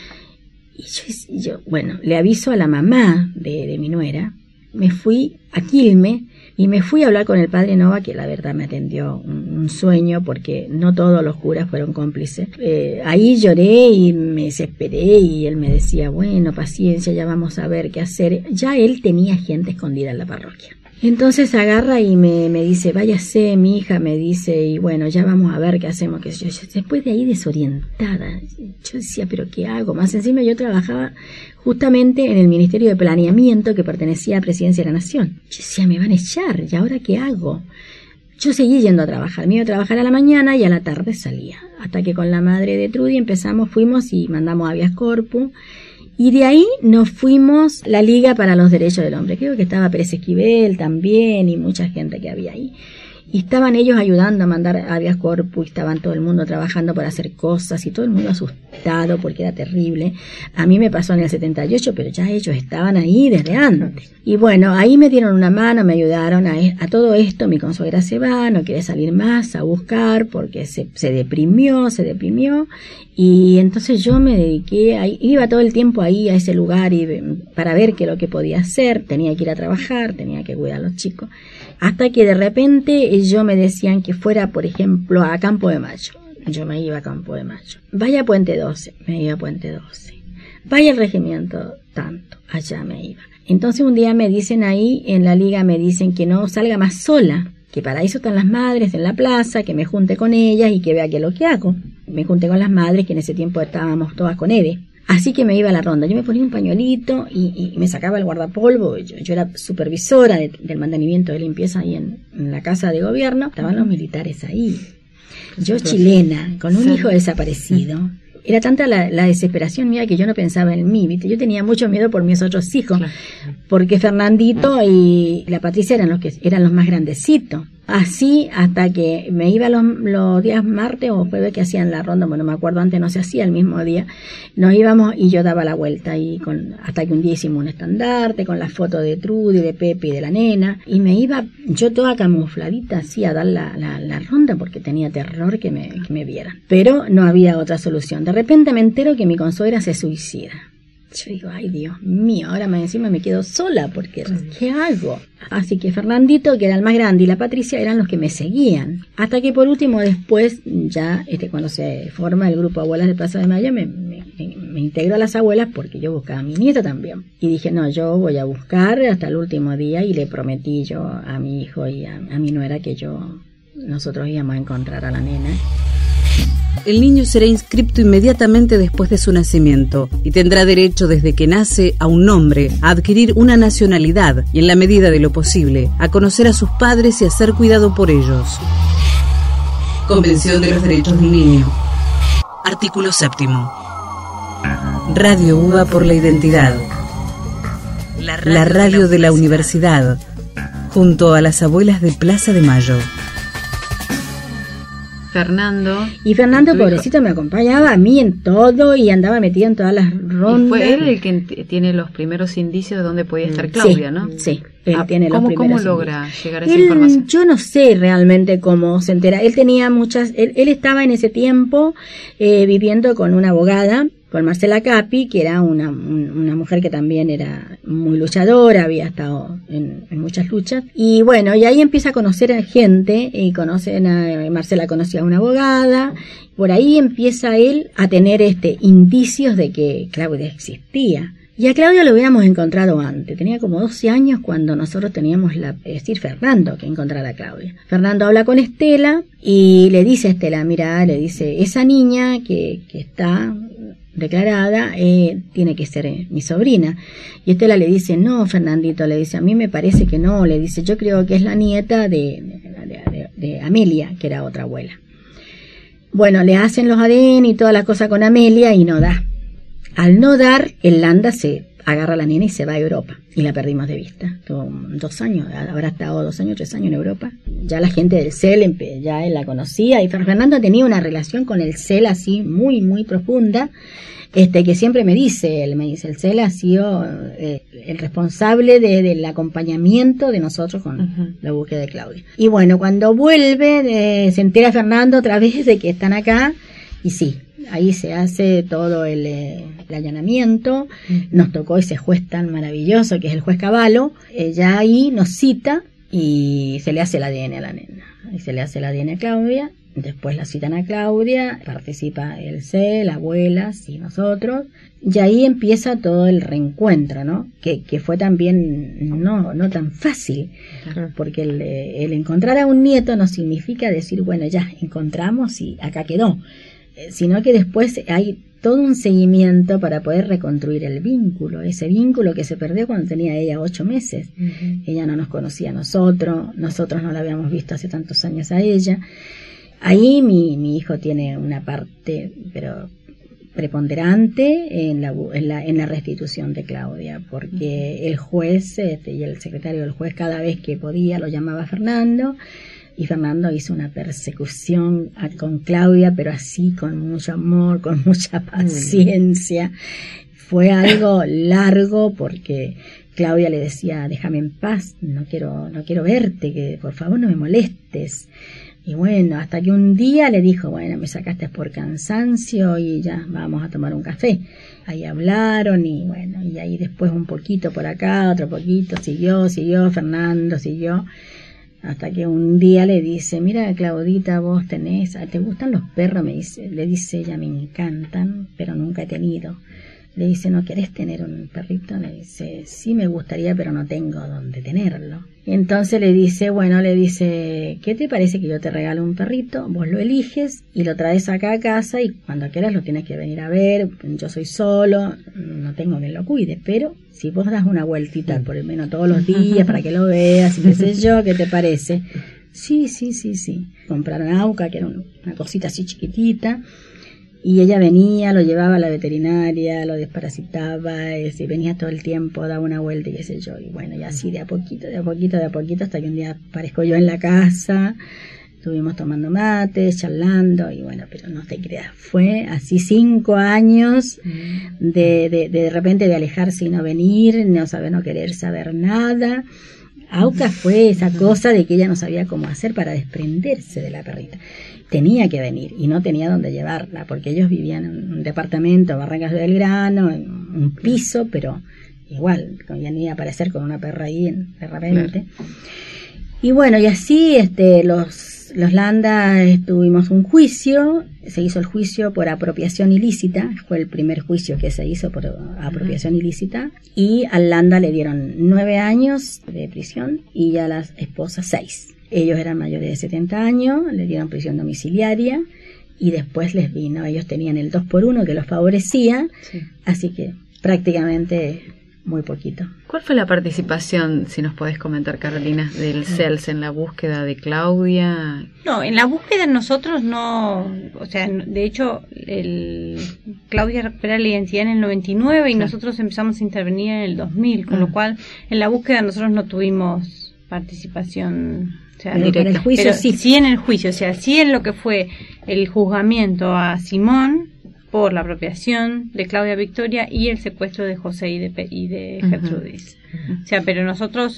Y yo bueno, le aviso a la mamá de mi nuera. Me fui a Quilmes y me fui a hablar con el padre Nova, que la verdad me atendió un sueño porque no todos los curas fueron cómplices. Ahí lloré y me desesperé y él me decía, bueno, paciencia, ya vamos a ver qué hacer. Ya él tenía gente escondida en la parroquia. Entonces agarra y me dice, váyase, mi hija, me dice, y bueno, ya vamos a ver qué hacemos. Que yo después de ahí desorientada, yo decía, ¿pero qué hago? Más encima yo trabajaba justamente en el Ministerio de Planeamiento que pertenecía a Presidencia de la Nación. Yo decía, me van a echar, ¿y ahora qué hago? Yo seguí yendo a trabajar, me iba a trabajar a la mañana y a la tarde salía. Hasta que con la madre de Trudy fuimos y mandamos habeas corpus. Y de ahí nos fuimos la Liga para los Derechos del Hombre. Creo que estaba Pérez Esquivel también y mucha gente que había ahí. Y estaban ellos ayudando a mandar habeas corpus, estaban todo el mundo trabajando para hacer cosas y todo el mundo asustado porque era terrible. A mí me pasó en el 78, pero ya ellos estaban ahí desde antes. Y bueno, ahí me dieron una mano, me ayudaron a todo esto. Mi consuegra se va, no quiere salir más a buscar porque se deprimió. Y entonces yo me dediqué, iba todo el tiempo ahí a ese lugar para ver qué es lo que podía hacer. Tenía que ir a trabajar, tenía que cuidar a los chicos. Hasta que de repente yo me decían que fuera, por ejemplo, a Campo de Mayo. Yo me iba a Campo de Mayo. Vaya a Puente 12, me iba a Puente 12. Vaya al regimiento tanto, allá me iba. Entonces un día me dicen ahí, en la Liga me dicen que no salga más sola, que para eso están las madres en la plaza, que me junte con ellas y que vea qué es lo que hago. Me junté con las madres, que en ese tiempo estábamos todas con Eve. Así que me iba a la ronda. Yo me ponía un pañuelito y me sacaba el guardapolvo. Yo era supervisora del mantenimiento de limpieza ahí en la casa de gobierno. Estaban los militares ahí. Yo chilena, con un hijo desaparecido. Era tanta la desesperación mía que yo no pensaba en mí, ¿viste? Yo tenía mucho miedo por mis otros hijos, porque Fernandito y la Patricia eran los más grandecitos. Así hasta que me iba los días martes o jueves que hacían la ronda, bueno, me acuerdo, antes no se hacía el mismo día, nos íbamos y yo daba la vuelta y hasta que un día hicimos un estandarte con la foto de Trudy, de Pepe y de la nena, y me iba yo toda camufladita así a dar la ronda porque tenía terror que me vieran. Pero no había otra solución. De repente me entero que mi consuegra se suicida. Yo digo, ay Dios mío, ahora encima me quedo sola porque ¿qué hago? Así que Fernandito, que era el más grande, y la Patricia eran los que me seguían. Hasta que por último después, ya cuando se forma el grupo Abuelas de Plaza de Mayo, me integro a las abuelas porque yo buscaba a mi nieta también. Y dije, no, yo voy a buscar hasta el último día, y le prometí yo a mi hijo y a mi nuera que nosotros íbamos a encontrar a la nena. El niño será inscripto inmediatamente después de su nacimiento y tendrá derecho desde que nace a un nombre, a adquirir una nacionalidad y, en la medida de lo posible, a conocer a sus padres y a ser cuidado por ellos. Convención de los Derechos del Niño. Artículo 7º. Radio UBA por la identidad. La radio de la universidad, junto a las abuelas de Plaza de Mayo. Fernando, pobrecito, me acompañaba a mí en todo y andaba metido en todas las rondas. Y fue él el que tiene los primeros indicios de dónde podía estar Claudia, ¿no? Sí, él tiene los primeros ¿Cómo logra llegar a esa información? Yo no sé realmente cómo se entera. Él tenía él estaba en ese tiempo viviendo con una abogada, con Marcela Capi, que era una mujer que también era muy luchadora, había estado en muchas luchas. Y bueno, y ahí empieza a conocer a gente, y Marcela conocía a una abogada. Por ahí empieza él a tener indicios de que Claudia existía. Y a Claudia lo habíamos encontrado antes. Tenía como 12 años cuando nosotros teníamos Fernando, que encontrar a Claudia. Fernando habla con Estela y le dice a Estela, mira, le dice, esa niña que está declarada tiene que ser mi sobrina. Y Estela le dice, no, Fernandito, le dice, a mí me parece que no, le dice, yo creo que es la nieta de Amelia, que era otra abuela. Bueno, le hacen los ADN y toda la cosa con Amelia y no da. Al no dar, el Landa se agarra a la nena y se va a Europa. Y la perdimos de vista. Tuvo 2 años, habrá estado 2 años, 3 años en Europa. Ya la gente del CEL, ya él la conocía. Y Fernando tenía una relación con el CEL así muy, muy profunda. Que siempre me dice, el CEL ha sido el responsable del acompañamiento de nosotros con la búsqueda de Claudia. Y bueno, cuando vuelve, se entera Fernando otra vez de que están acá. Y sí, ahí se hace todo el allanamiento. Nos tocó ese juez tan maravilloso que es el juez Cavallo. Ya ahí nos cita y se le hace el ADN a la nena. Y se le hace el ADN a Claudia. Después la citan a Claudia, participa el CEL, abuelas y nosotros. Y ahí empieza todo el reencuentro, ¿no? Que fue también no tan fácil. Porque el encontrar a un nieto no significa decir, bueno, ya encontramos y acá quedó. Sino que después hay todo un seguimiento para poder reconstruir el vínculo, ese vínculo que se perdió cuando tenía ella 8 meses. Ella no nos conocía a nosotros no la habíamos visto hace tantos años a ella. Ahí mi hijo tiene una parte, pero preponderante en la restitución de Claudia, porque el juez y el secretario del juez cada vez que podía lo llamaba a Fernando, y Fernando hizo una persecución con Claudia, pero así con mucho amor, con mucha paciencia. Fue algo largo porque Claudia le decía, déjame en paz, no quiero verte, que por favor no me molestes. Y bueno, hasta que un día le dijo, bueno, me sacaste por cansancio y ya, vamos a tomar un café. Ahí hablaron y bueno, y ahí después un poquito por acá, otro poquito, siguió, Fernando siguió. Hasta que un día le dice, mira Claudita, vos ¿te gustan los perros? Le dice ella, me encantan, pero nunca he tenido. Le dice, ¿no querés tener un perrito? Le dice, sí me gustaría, pero no tengo dónde tenerlo. Y entonces le dice, ¿qué te parece que yo te regalo un perrito? Vos lo eliges y lo traes acá a casa y cuando quieras lo tienes que venir a ver. Yo soy solo, no tengo quien lo cuide, pero si vos das una vueltita por lo menos todos los días para que lo veas, y qué sé yo, ¿qué te parece? Sí. Compraron a Auca, que era una cosita así chiquitita. Y ella venía, lo llevaba a la veterinaria, lo desparasitaba, venía todo el tiempo, daba una vuelta y qué sé yo. Y bueno, y así de a poquito, hasta que un día aparezco yo en la casa, estuvimos tomando mates, charlando, y bueno, pero no te creas, fue así 5 años de repente de alejarse y no venir, no querer saber nada. Auca fue esa cosa de que ella no sabía cómo hacer para desprenderse de la perrita. Tenía que venir y no tenía dónde llevarla, porque ellos vivían en un departamento, Barrancas de Belgrano, en un piso, pero igual, venía a aparecer con una perra ahí de repente. Claro. Y bueno, y así los Landa tuvimos un juicio, se hizo el juicio por apropiación ilícita, fue el primer juicio que se hizo por apropiación ilícita, y al Landa le dieron 9 años de prisión y a las esposas 6. Ellos eran mayores de 70 años, le dieron prisión domiciliaria y después les vino, ellos tenían el 2x1 que los favorecía, así que prácticamente muy poquito. ¿Cuál fue la participación, si nos podés comentar, Carolina, del CELS en la búsqueda de Claudia? No, en la búsqueda nosotros no, o sea, de hecho, Claudia recupera la identidad en el 99 y nosotros empezamos a intervenir en el 2000, con lo cual en la búsqueda nosotros no tuvimos participación. O sea, directa. El juicio, pero sí en el juicio, o sea, sí en lo que fue el juzgamiento a Simón por la apropiación de Claudia Victoria y el secuestro de José y de Gertrudis. O sea, pero nosotros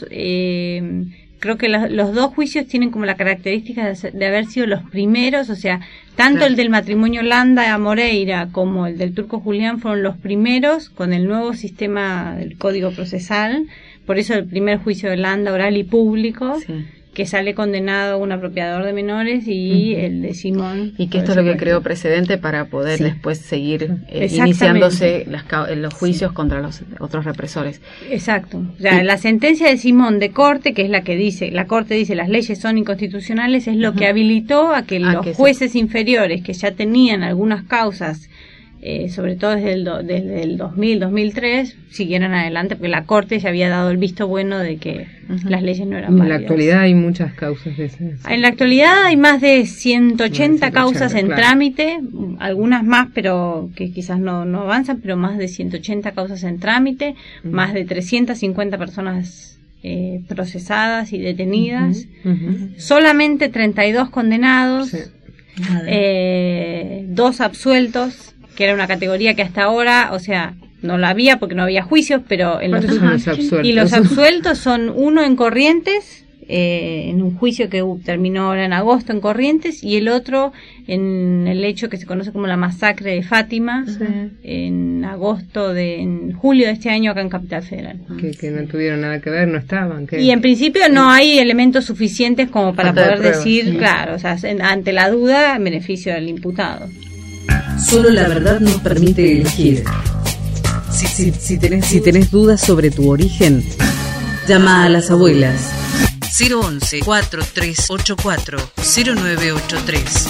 creo que los dos juicios tienen como la característica de haber sido los primeros, o sea, tanto el del matrimonio Landa a Moreira como el del turco Julián fueron los primeros con el nuevo sistema del Código Procesal, por eso el primer juicio de Landa oral y público. Sí. Que sale condenado un apropiador de menores y el de Simón. Y que esto es lo que creó precedente para poder después seguir iniciándose los juicios contra los otros represores. Exacto. O sea, la sentencia de Simón de Corte, que es la que dice, la Corte dice las leyes son inconstitucionales, es lo que habilitó a que los jueces inferiores que ya tenían algunas causas, sobre todo desde el 2000-2003, siguieran adelante, porque la Corte ya había dado el visto bueno de que las leyes no eran válidas. En la actualidad hay muchas causas de ese. En la actualidad hay más de 180 causas en trámite, algunas más, pero que quizás no avanzan, pero más de 180 causas en trámite, más de 350 personas procesadas y detenidas, solamente 32 condenados, 2 absueltos, que era una categoría que hasta ahora, o sea, no la había porque no había juicios, pero en los absueltos son uno en Corrientes, en un juicio que terminó ahora en agosto en Corrientes, y el otro en el hecho que se conoce como la masacre de Fátima, en julio de este año acá en Capital Federal. Que no tuvieron nada que ver, no estaban. Y en principio no hay elementos suficientes como para poder decir, claro, o sea, ante la duda, en beneficio del imputado. Solo la verdad nos permite elegir. Si tenés dudas sobre tu origen, llama a las abuelas. 011-4384-0983.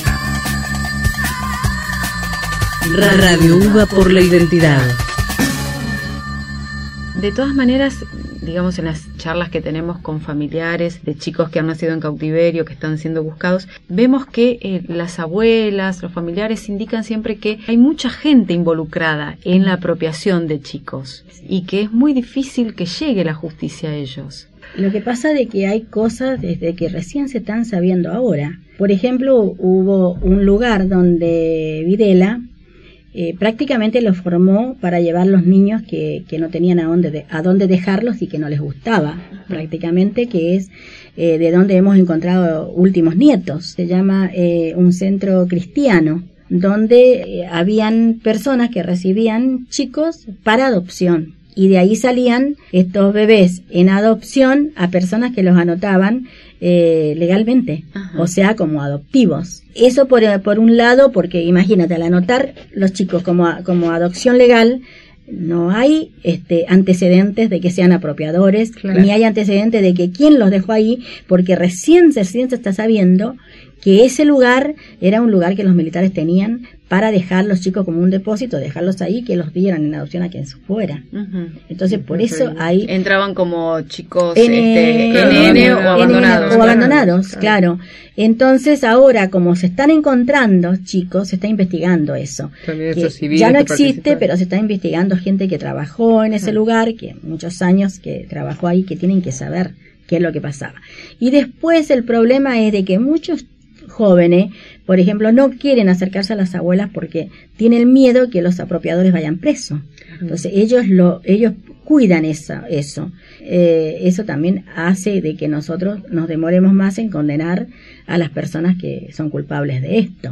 Radio UBA por la identidad. De todas maneras, digamos, en las charlas que tenemos con familiares de chicos que han nacido en cautiverio, que están siendo buscados, vemos que las abuelas, los familiares indican siempre que hay mucha gente involucrada en la apropiación de chicos y que es muy difícil que llegue la justicia a ellos. Lo que pasa de que hay cosas desde que recién se están sabiendo ahora. Por ejemplo, hubo un lugar donde Videla prácticamente lo formó para llevar los niños que no tenían a dónde dejarlos y que no les gustaba, prácticamente, que es de donde hemos encontrado últimos nietos. Se llama un centro cristiano, donde habían personas que recibían chicos para adopción. Y de ahí salían estos bebés en adopción a personas que los anotaban legalmente, o sea, como adoptivos. Eso por un lado, porque imagínate, al anotar los chicos como adopción legal, no hay antecedentes de que sean apropiadores, claro, ni hay antecedentes de que quién los dejó ahí, porque recién se está sabiendo que ese lugar era un lugar que los militares tenían para dejar los chicos como un depósito, dejarlos ahí, que los dieran en adopción a quien fuera. Entonces, por eso ahí entraban como chicos NN o abandonados. O abandonados, claro. Entonces, ahora, como se están encontrando chicos, se está investigando eso. Ya no existe, pero se está investigando gente que trabajó en ese lugar, que muchos años que trabajó ahí, que tienen que saber qué es lo que pasaba. Y después el problema es de que muchos jóvenes, por ejemplo, no quieren acercarse a las abuelas porque tienen miedo que los apropiadores vayan presos. Entonces ellos cuidan eso. Eso también hace de que nosotros nos demoremos más en condenar a las personas que son culpables de esto.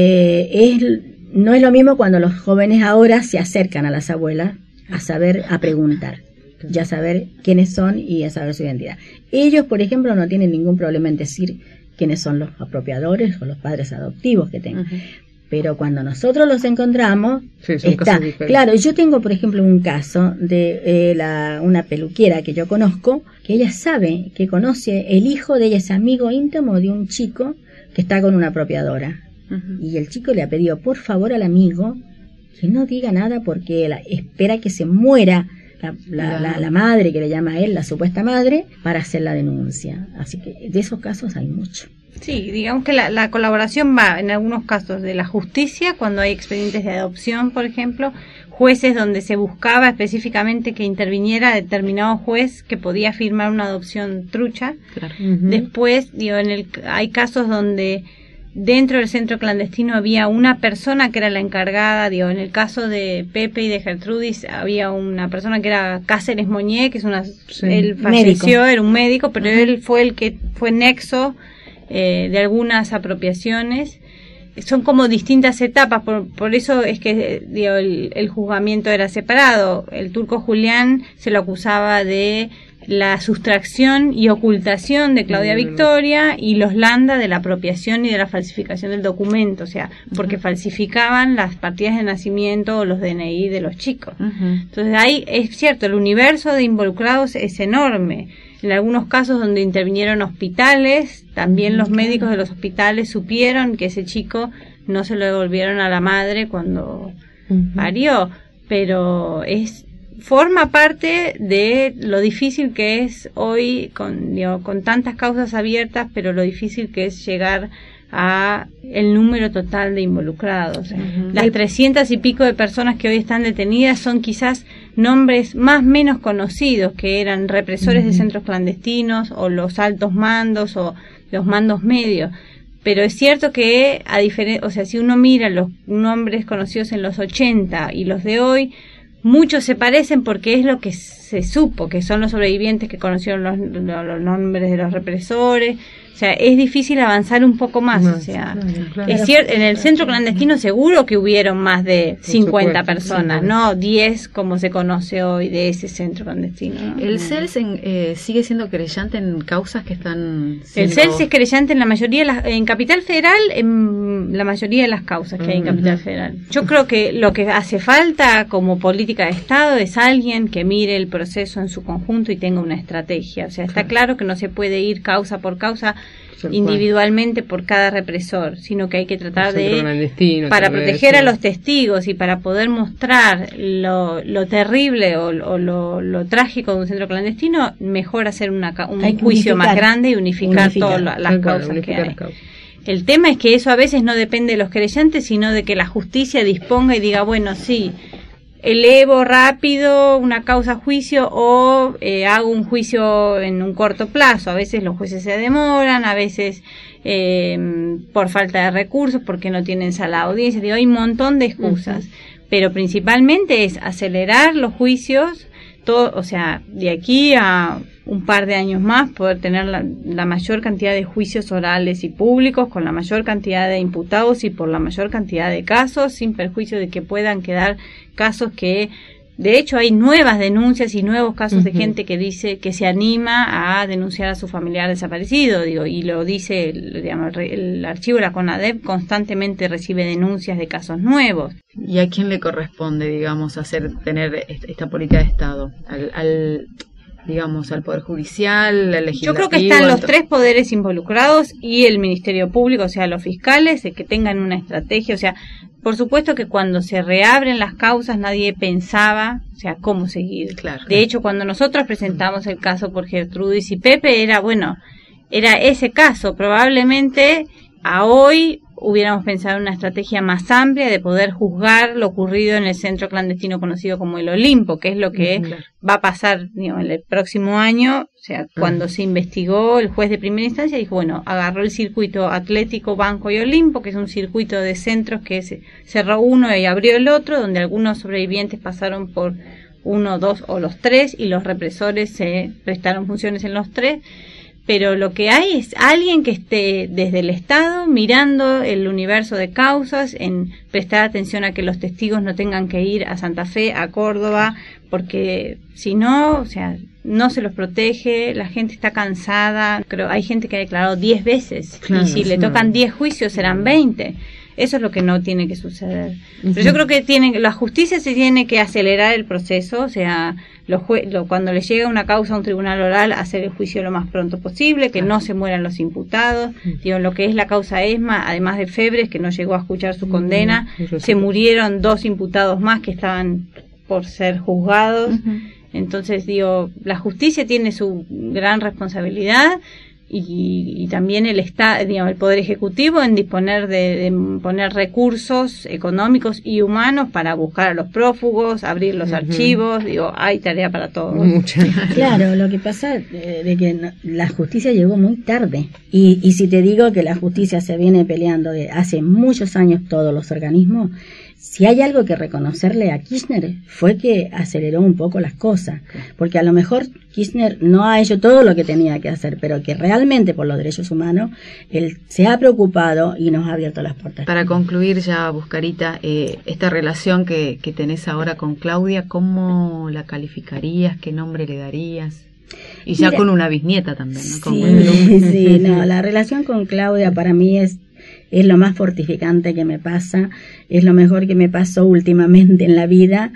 No es lo mismo cuando los jóvenes ahora se acercan a las abuelas a preguntar, ya saber quiénes son y a saber su identidad. Ellos, por ejemplo, no tienen ningún problema en decir quiénes son los apropiadores o los padres adoptivos que tengan. Pero cuando nosotros los encontramos, claro, yo tengo, por ejemplo, un caso de una peluquera que yo conozco, que ella sabe que conoce, el hijo de ella es amigo íntimo de un chico que está con una apropiadora. Y el chico le ha pedido, por favor, al amigo que no diga nada porque espera que se muera la madre, que le llama a él, la supuesta madre, para hacer la denuncia. Así que de esos casos hay mucho. Sí, digamos que la colaboración va en algunos casos de la justicia, cuando hay expedientes de adopción, por ejemplo, jueces donde se buscaba específicamente que interviniera determinado juez que podía firmar una adopción trucha. Claro. Después, hay casos donde dentro del centro clandestino había una persona que era la encargada, en el caso de Pepe y de Gertrudis había una persona que era Cáceres Moñé, que es él falleció, médico. Era un médico, pero él fue el que fue nexo de algunas apropiaciones. Son como distintas etapas, por eso es que el juzgamiento era separado. El turco Julián se lo acusaba de la sustracción y ocultación de Claudia Victoria, y los Landa de la apropiación y de la falsificación del documento, o sea, porque falsificaban las partidas de nacimiento o los DNI de los chicos. Entonces ahí es cierto, el universo de involucrados es enorme. En algunos casos donde intervinieron hospitales, también los médicos de los hospitales supieron que ese chico no se lo devolvieron a la madre cuando parió, pero forma parte de lo difícil que es hoy con tantas causas abiertas, pero lo difícil que es llegar a el número total de involucrados. Las 300 y pico de personas que hoy están detenidas son quizás nombres más menos conocidos, que eran represores de centros clandestinos o los altos mandos o los mandos medios. Pero es cierto que si uno mira los nombres conocidos en los 80 y los de hoy, muchos se parecen porque es lo que se supo, que son los sobrevivientes que conocieron los nombres de los represores. O sea, es difícil avanzar un poco más. Claro. Es cierto, en el centro clandestino seguro que hubieron más de 50 personas, no 10 como se conoce hoy de ese centro clandestino, ¿no? ¿El CELS sigue siendo querellante en causas que están siendo... El CELS es querellante en la mayoría, en Capital Federal, en la mayoría de las causas que hay en Capital Federal. Yo creo que lo que hace falta como política de Estado es alguien que mire el proceso en su conjunto y tenga una estrategia. O sea, está claro que no se puede ir causa por causa individualmente por cada represor, sino que hay que tratar para proteger a los testigos y para poder mostrar lo terrible o lo trágico de un centro clandestino, mejor hacer un juicio más grande y unificar todas las causas que hay. El tema es que eso a veces no depende de los querellantes, sino de que la justicia disponga y diga, bueno, sí, elevo rápido una causa a juicio o hago un juicio en un corto plazo. A veces los jueces se demoran, a veces por falta de recursos, porque no tienen sala de audiencia. Digo, hay un montón de excusas, pero principalmente es acelerar los juicios, o sea, de aquí a un par de años más poder tener la mayor cantidad de juicios orales y públicos, con la mayor cantidad de imputados y por la mayor cantidad de casos, sin perjuicio de que puedan quedar casos que, de hecho, hay nuevas denuncias y nuevos casos de gente que dice que se anima a denunciar a su familiar desaparecido, y lo dice, el archivo de la CONADEP constantemente recibe denuncias de casos nuevos. ¿Y a quién le corresponde, digamos, tener esta política de Estado? Al Poder Judicial, al Legislativo. Yo creo que están los tres poderes involucrados y el Ministerio Público, o sea, los fiscales, que tengan una estrategia. O sea, por supuesto que cuando se reabren las causas nadie pensaba, o sea, cómo seguir. Claro. De hecho, cuando nosotros presentamos el caso por Gertrudis y Pepe, era ese caso. Probablemente a hoy hubiéramos pensado en una estrategia más amplia de poder juzgar lo ocurrido en el centro clandestino conocido como el Olimpo, que es lo que va a pasar en el próximo año. O sea, cuando se investigó, el juez de primera instancia dijo, bueno, agarró el circuito Atlético, Banco y Olimpo, que es un circuito de centros que cerró uno y abrió el otro, donde algunos sobrevivientes pasaron por 1, 2 o los 3, y los represores se prestaron funciones en los 3. Pero lo que hay es alguien que esté desde el Estado mirando el universo de causas, en prestar atención a que los testigos no tengan que ir a Santa Fe, a Córdoba, porque si no, o sea, no se los protege, la gente está cansada. Creo hay gente que ha declarado 10 veces, claro, y si le tocan 10 juicios serán 20. Eso es lo que no tiene que suceder. Pero yo creo que la justicia se tiene que acelerar el proceso, o sea, cuando le llega una causa a un tribunal oral, hacer el juicio lo más pronto posible, que no se mueran los imputados. Digo, lo que es la causa ESMA, además de Febres, que no llegó a escuchar su condena, se murieron 2 imputados más que estaban por ser juzgados. Entonces, digo, la justicia tiene su gran responsabilidad, y también el Estado, el Poder Ejecutivo, en disponer de poner recursos económicos y humanos para buscar a los prófugos, abrir los archivos. Digo, hay tarea para todos. Claro, lo que pasa es de que la justicia llegó muy tarde, y si te digo que la justicia se viene peleando de hace muchos años, todos los organismos. Si hay algo que reconocerle a Kirchner, fue que aceleró un poco las cosas, porque a lo mejor Kirchner no ha hecho todo lo que tenía que hacer, pero que realmente por los derechos humanos él se ha preocupado y nos ha abierto las puertas. Para concluir ya, Buscarita, esta relación que tenés ahora con Claudia, ¿cómo la calificarías? ¿Qué nombre le darías? Y ya con una bisnieta también, ¿no? Sí, la relación con Claudia para mí es lo más fortificante que me pasa, es lo mejor que me pasó últimamente en la vida,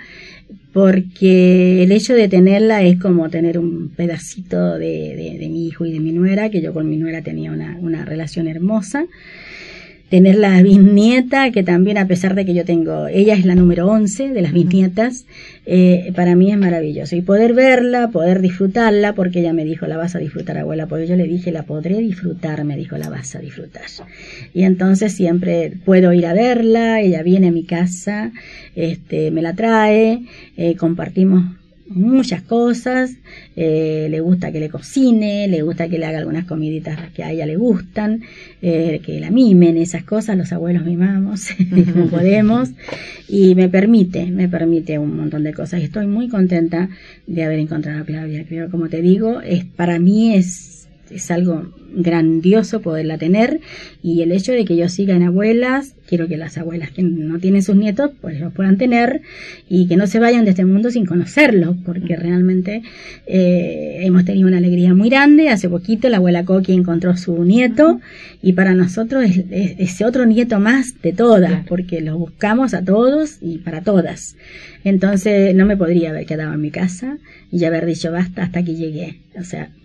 porque el hecho de tenerla es como tener un pedacito de mi hijo y de mi nuera, que yo con mi nuera tenía una relación hermosa. Tener la bisnieta, que también, a pesar de que ella es la número 11 de las bisnietas, para mí es maravilloso. Y poder verla, poder disfrutarla, porque ella me dijo, la vas a disfrutar, abuela, porque yo le dije, la podré disfrutar, me dijo, la vas a disfrutar. Y entonces siempre puedo ir a verla, ella viene a mi casa, me la trae, compartimos muchas cosas, le gusta que le cocine, le gusta que le haga algunas comiditas que a ella le gustan, que la mimen, esas cosas, los abuelos mimamos como podemos, y me permite un montón de cosas, y estoy muy contenta de haber encontrado a Claudia. Creo, como te digo, para mí es algo grandioso poderla tener, y el hecho de que yo siga en abuelas, quiero que las abuelas que no tienen sus nietos pues los puedan tener, y que no se vayan de este mundo sin conocerlos, porque realmente hemos tenido una alegría muy grande. Hace poquito la abuela Coqui encontró su nieto, y para nosotros es ese otro nieto más de todas, porque los buscamos a todos y para todas. Entonces no me podría haber quedado en mi casa y haber dicho basta, hasta aquí llegué. O sea, no.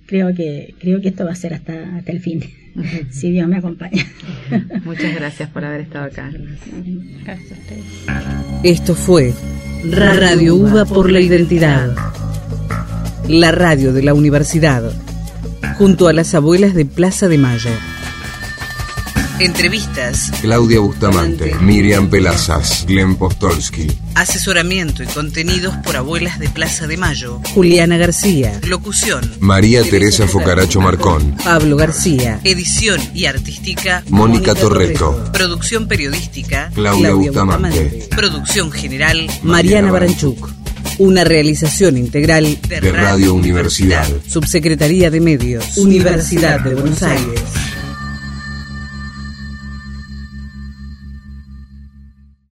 creo que esto va a ser hasta el fin, si Dios me acompaña. Muchas gracias por haber estado acá. Gracias a ustedes. Esto fue Radio UBA por la Identidad, la radio de la universidad, junto a las abuelas de Plaza de Mayo. Entrevistas: Claudia Bustamante, Miriam Pelazas, Glenn Postolsky. Asesoramiento y contenidos por abuelas de Plaza de Mayo: Juliana García. Locución: María Teresa Focaracho Marcón. Pablo García. Edición y artística: Mónica Torreto. Producción periodística: Claudia Bustamante. Producción general: Mariana Baranchuk. Una realización integral de Radio Universidad. Subsecretaría de Medios, Universidad de Buenos Aires.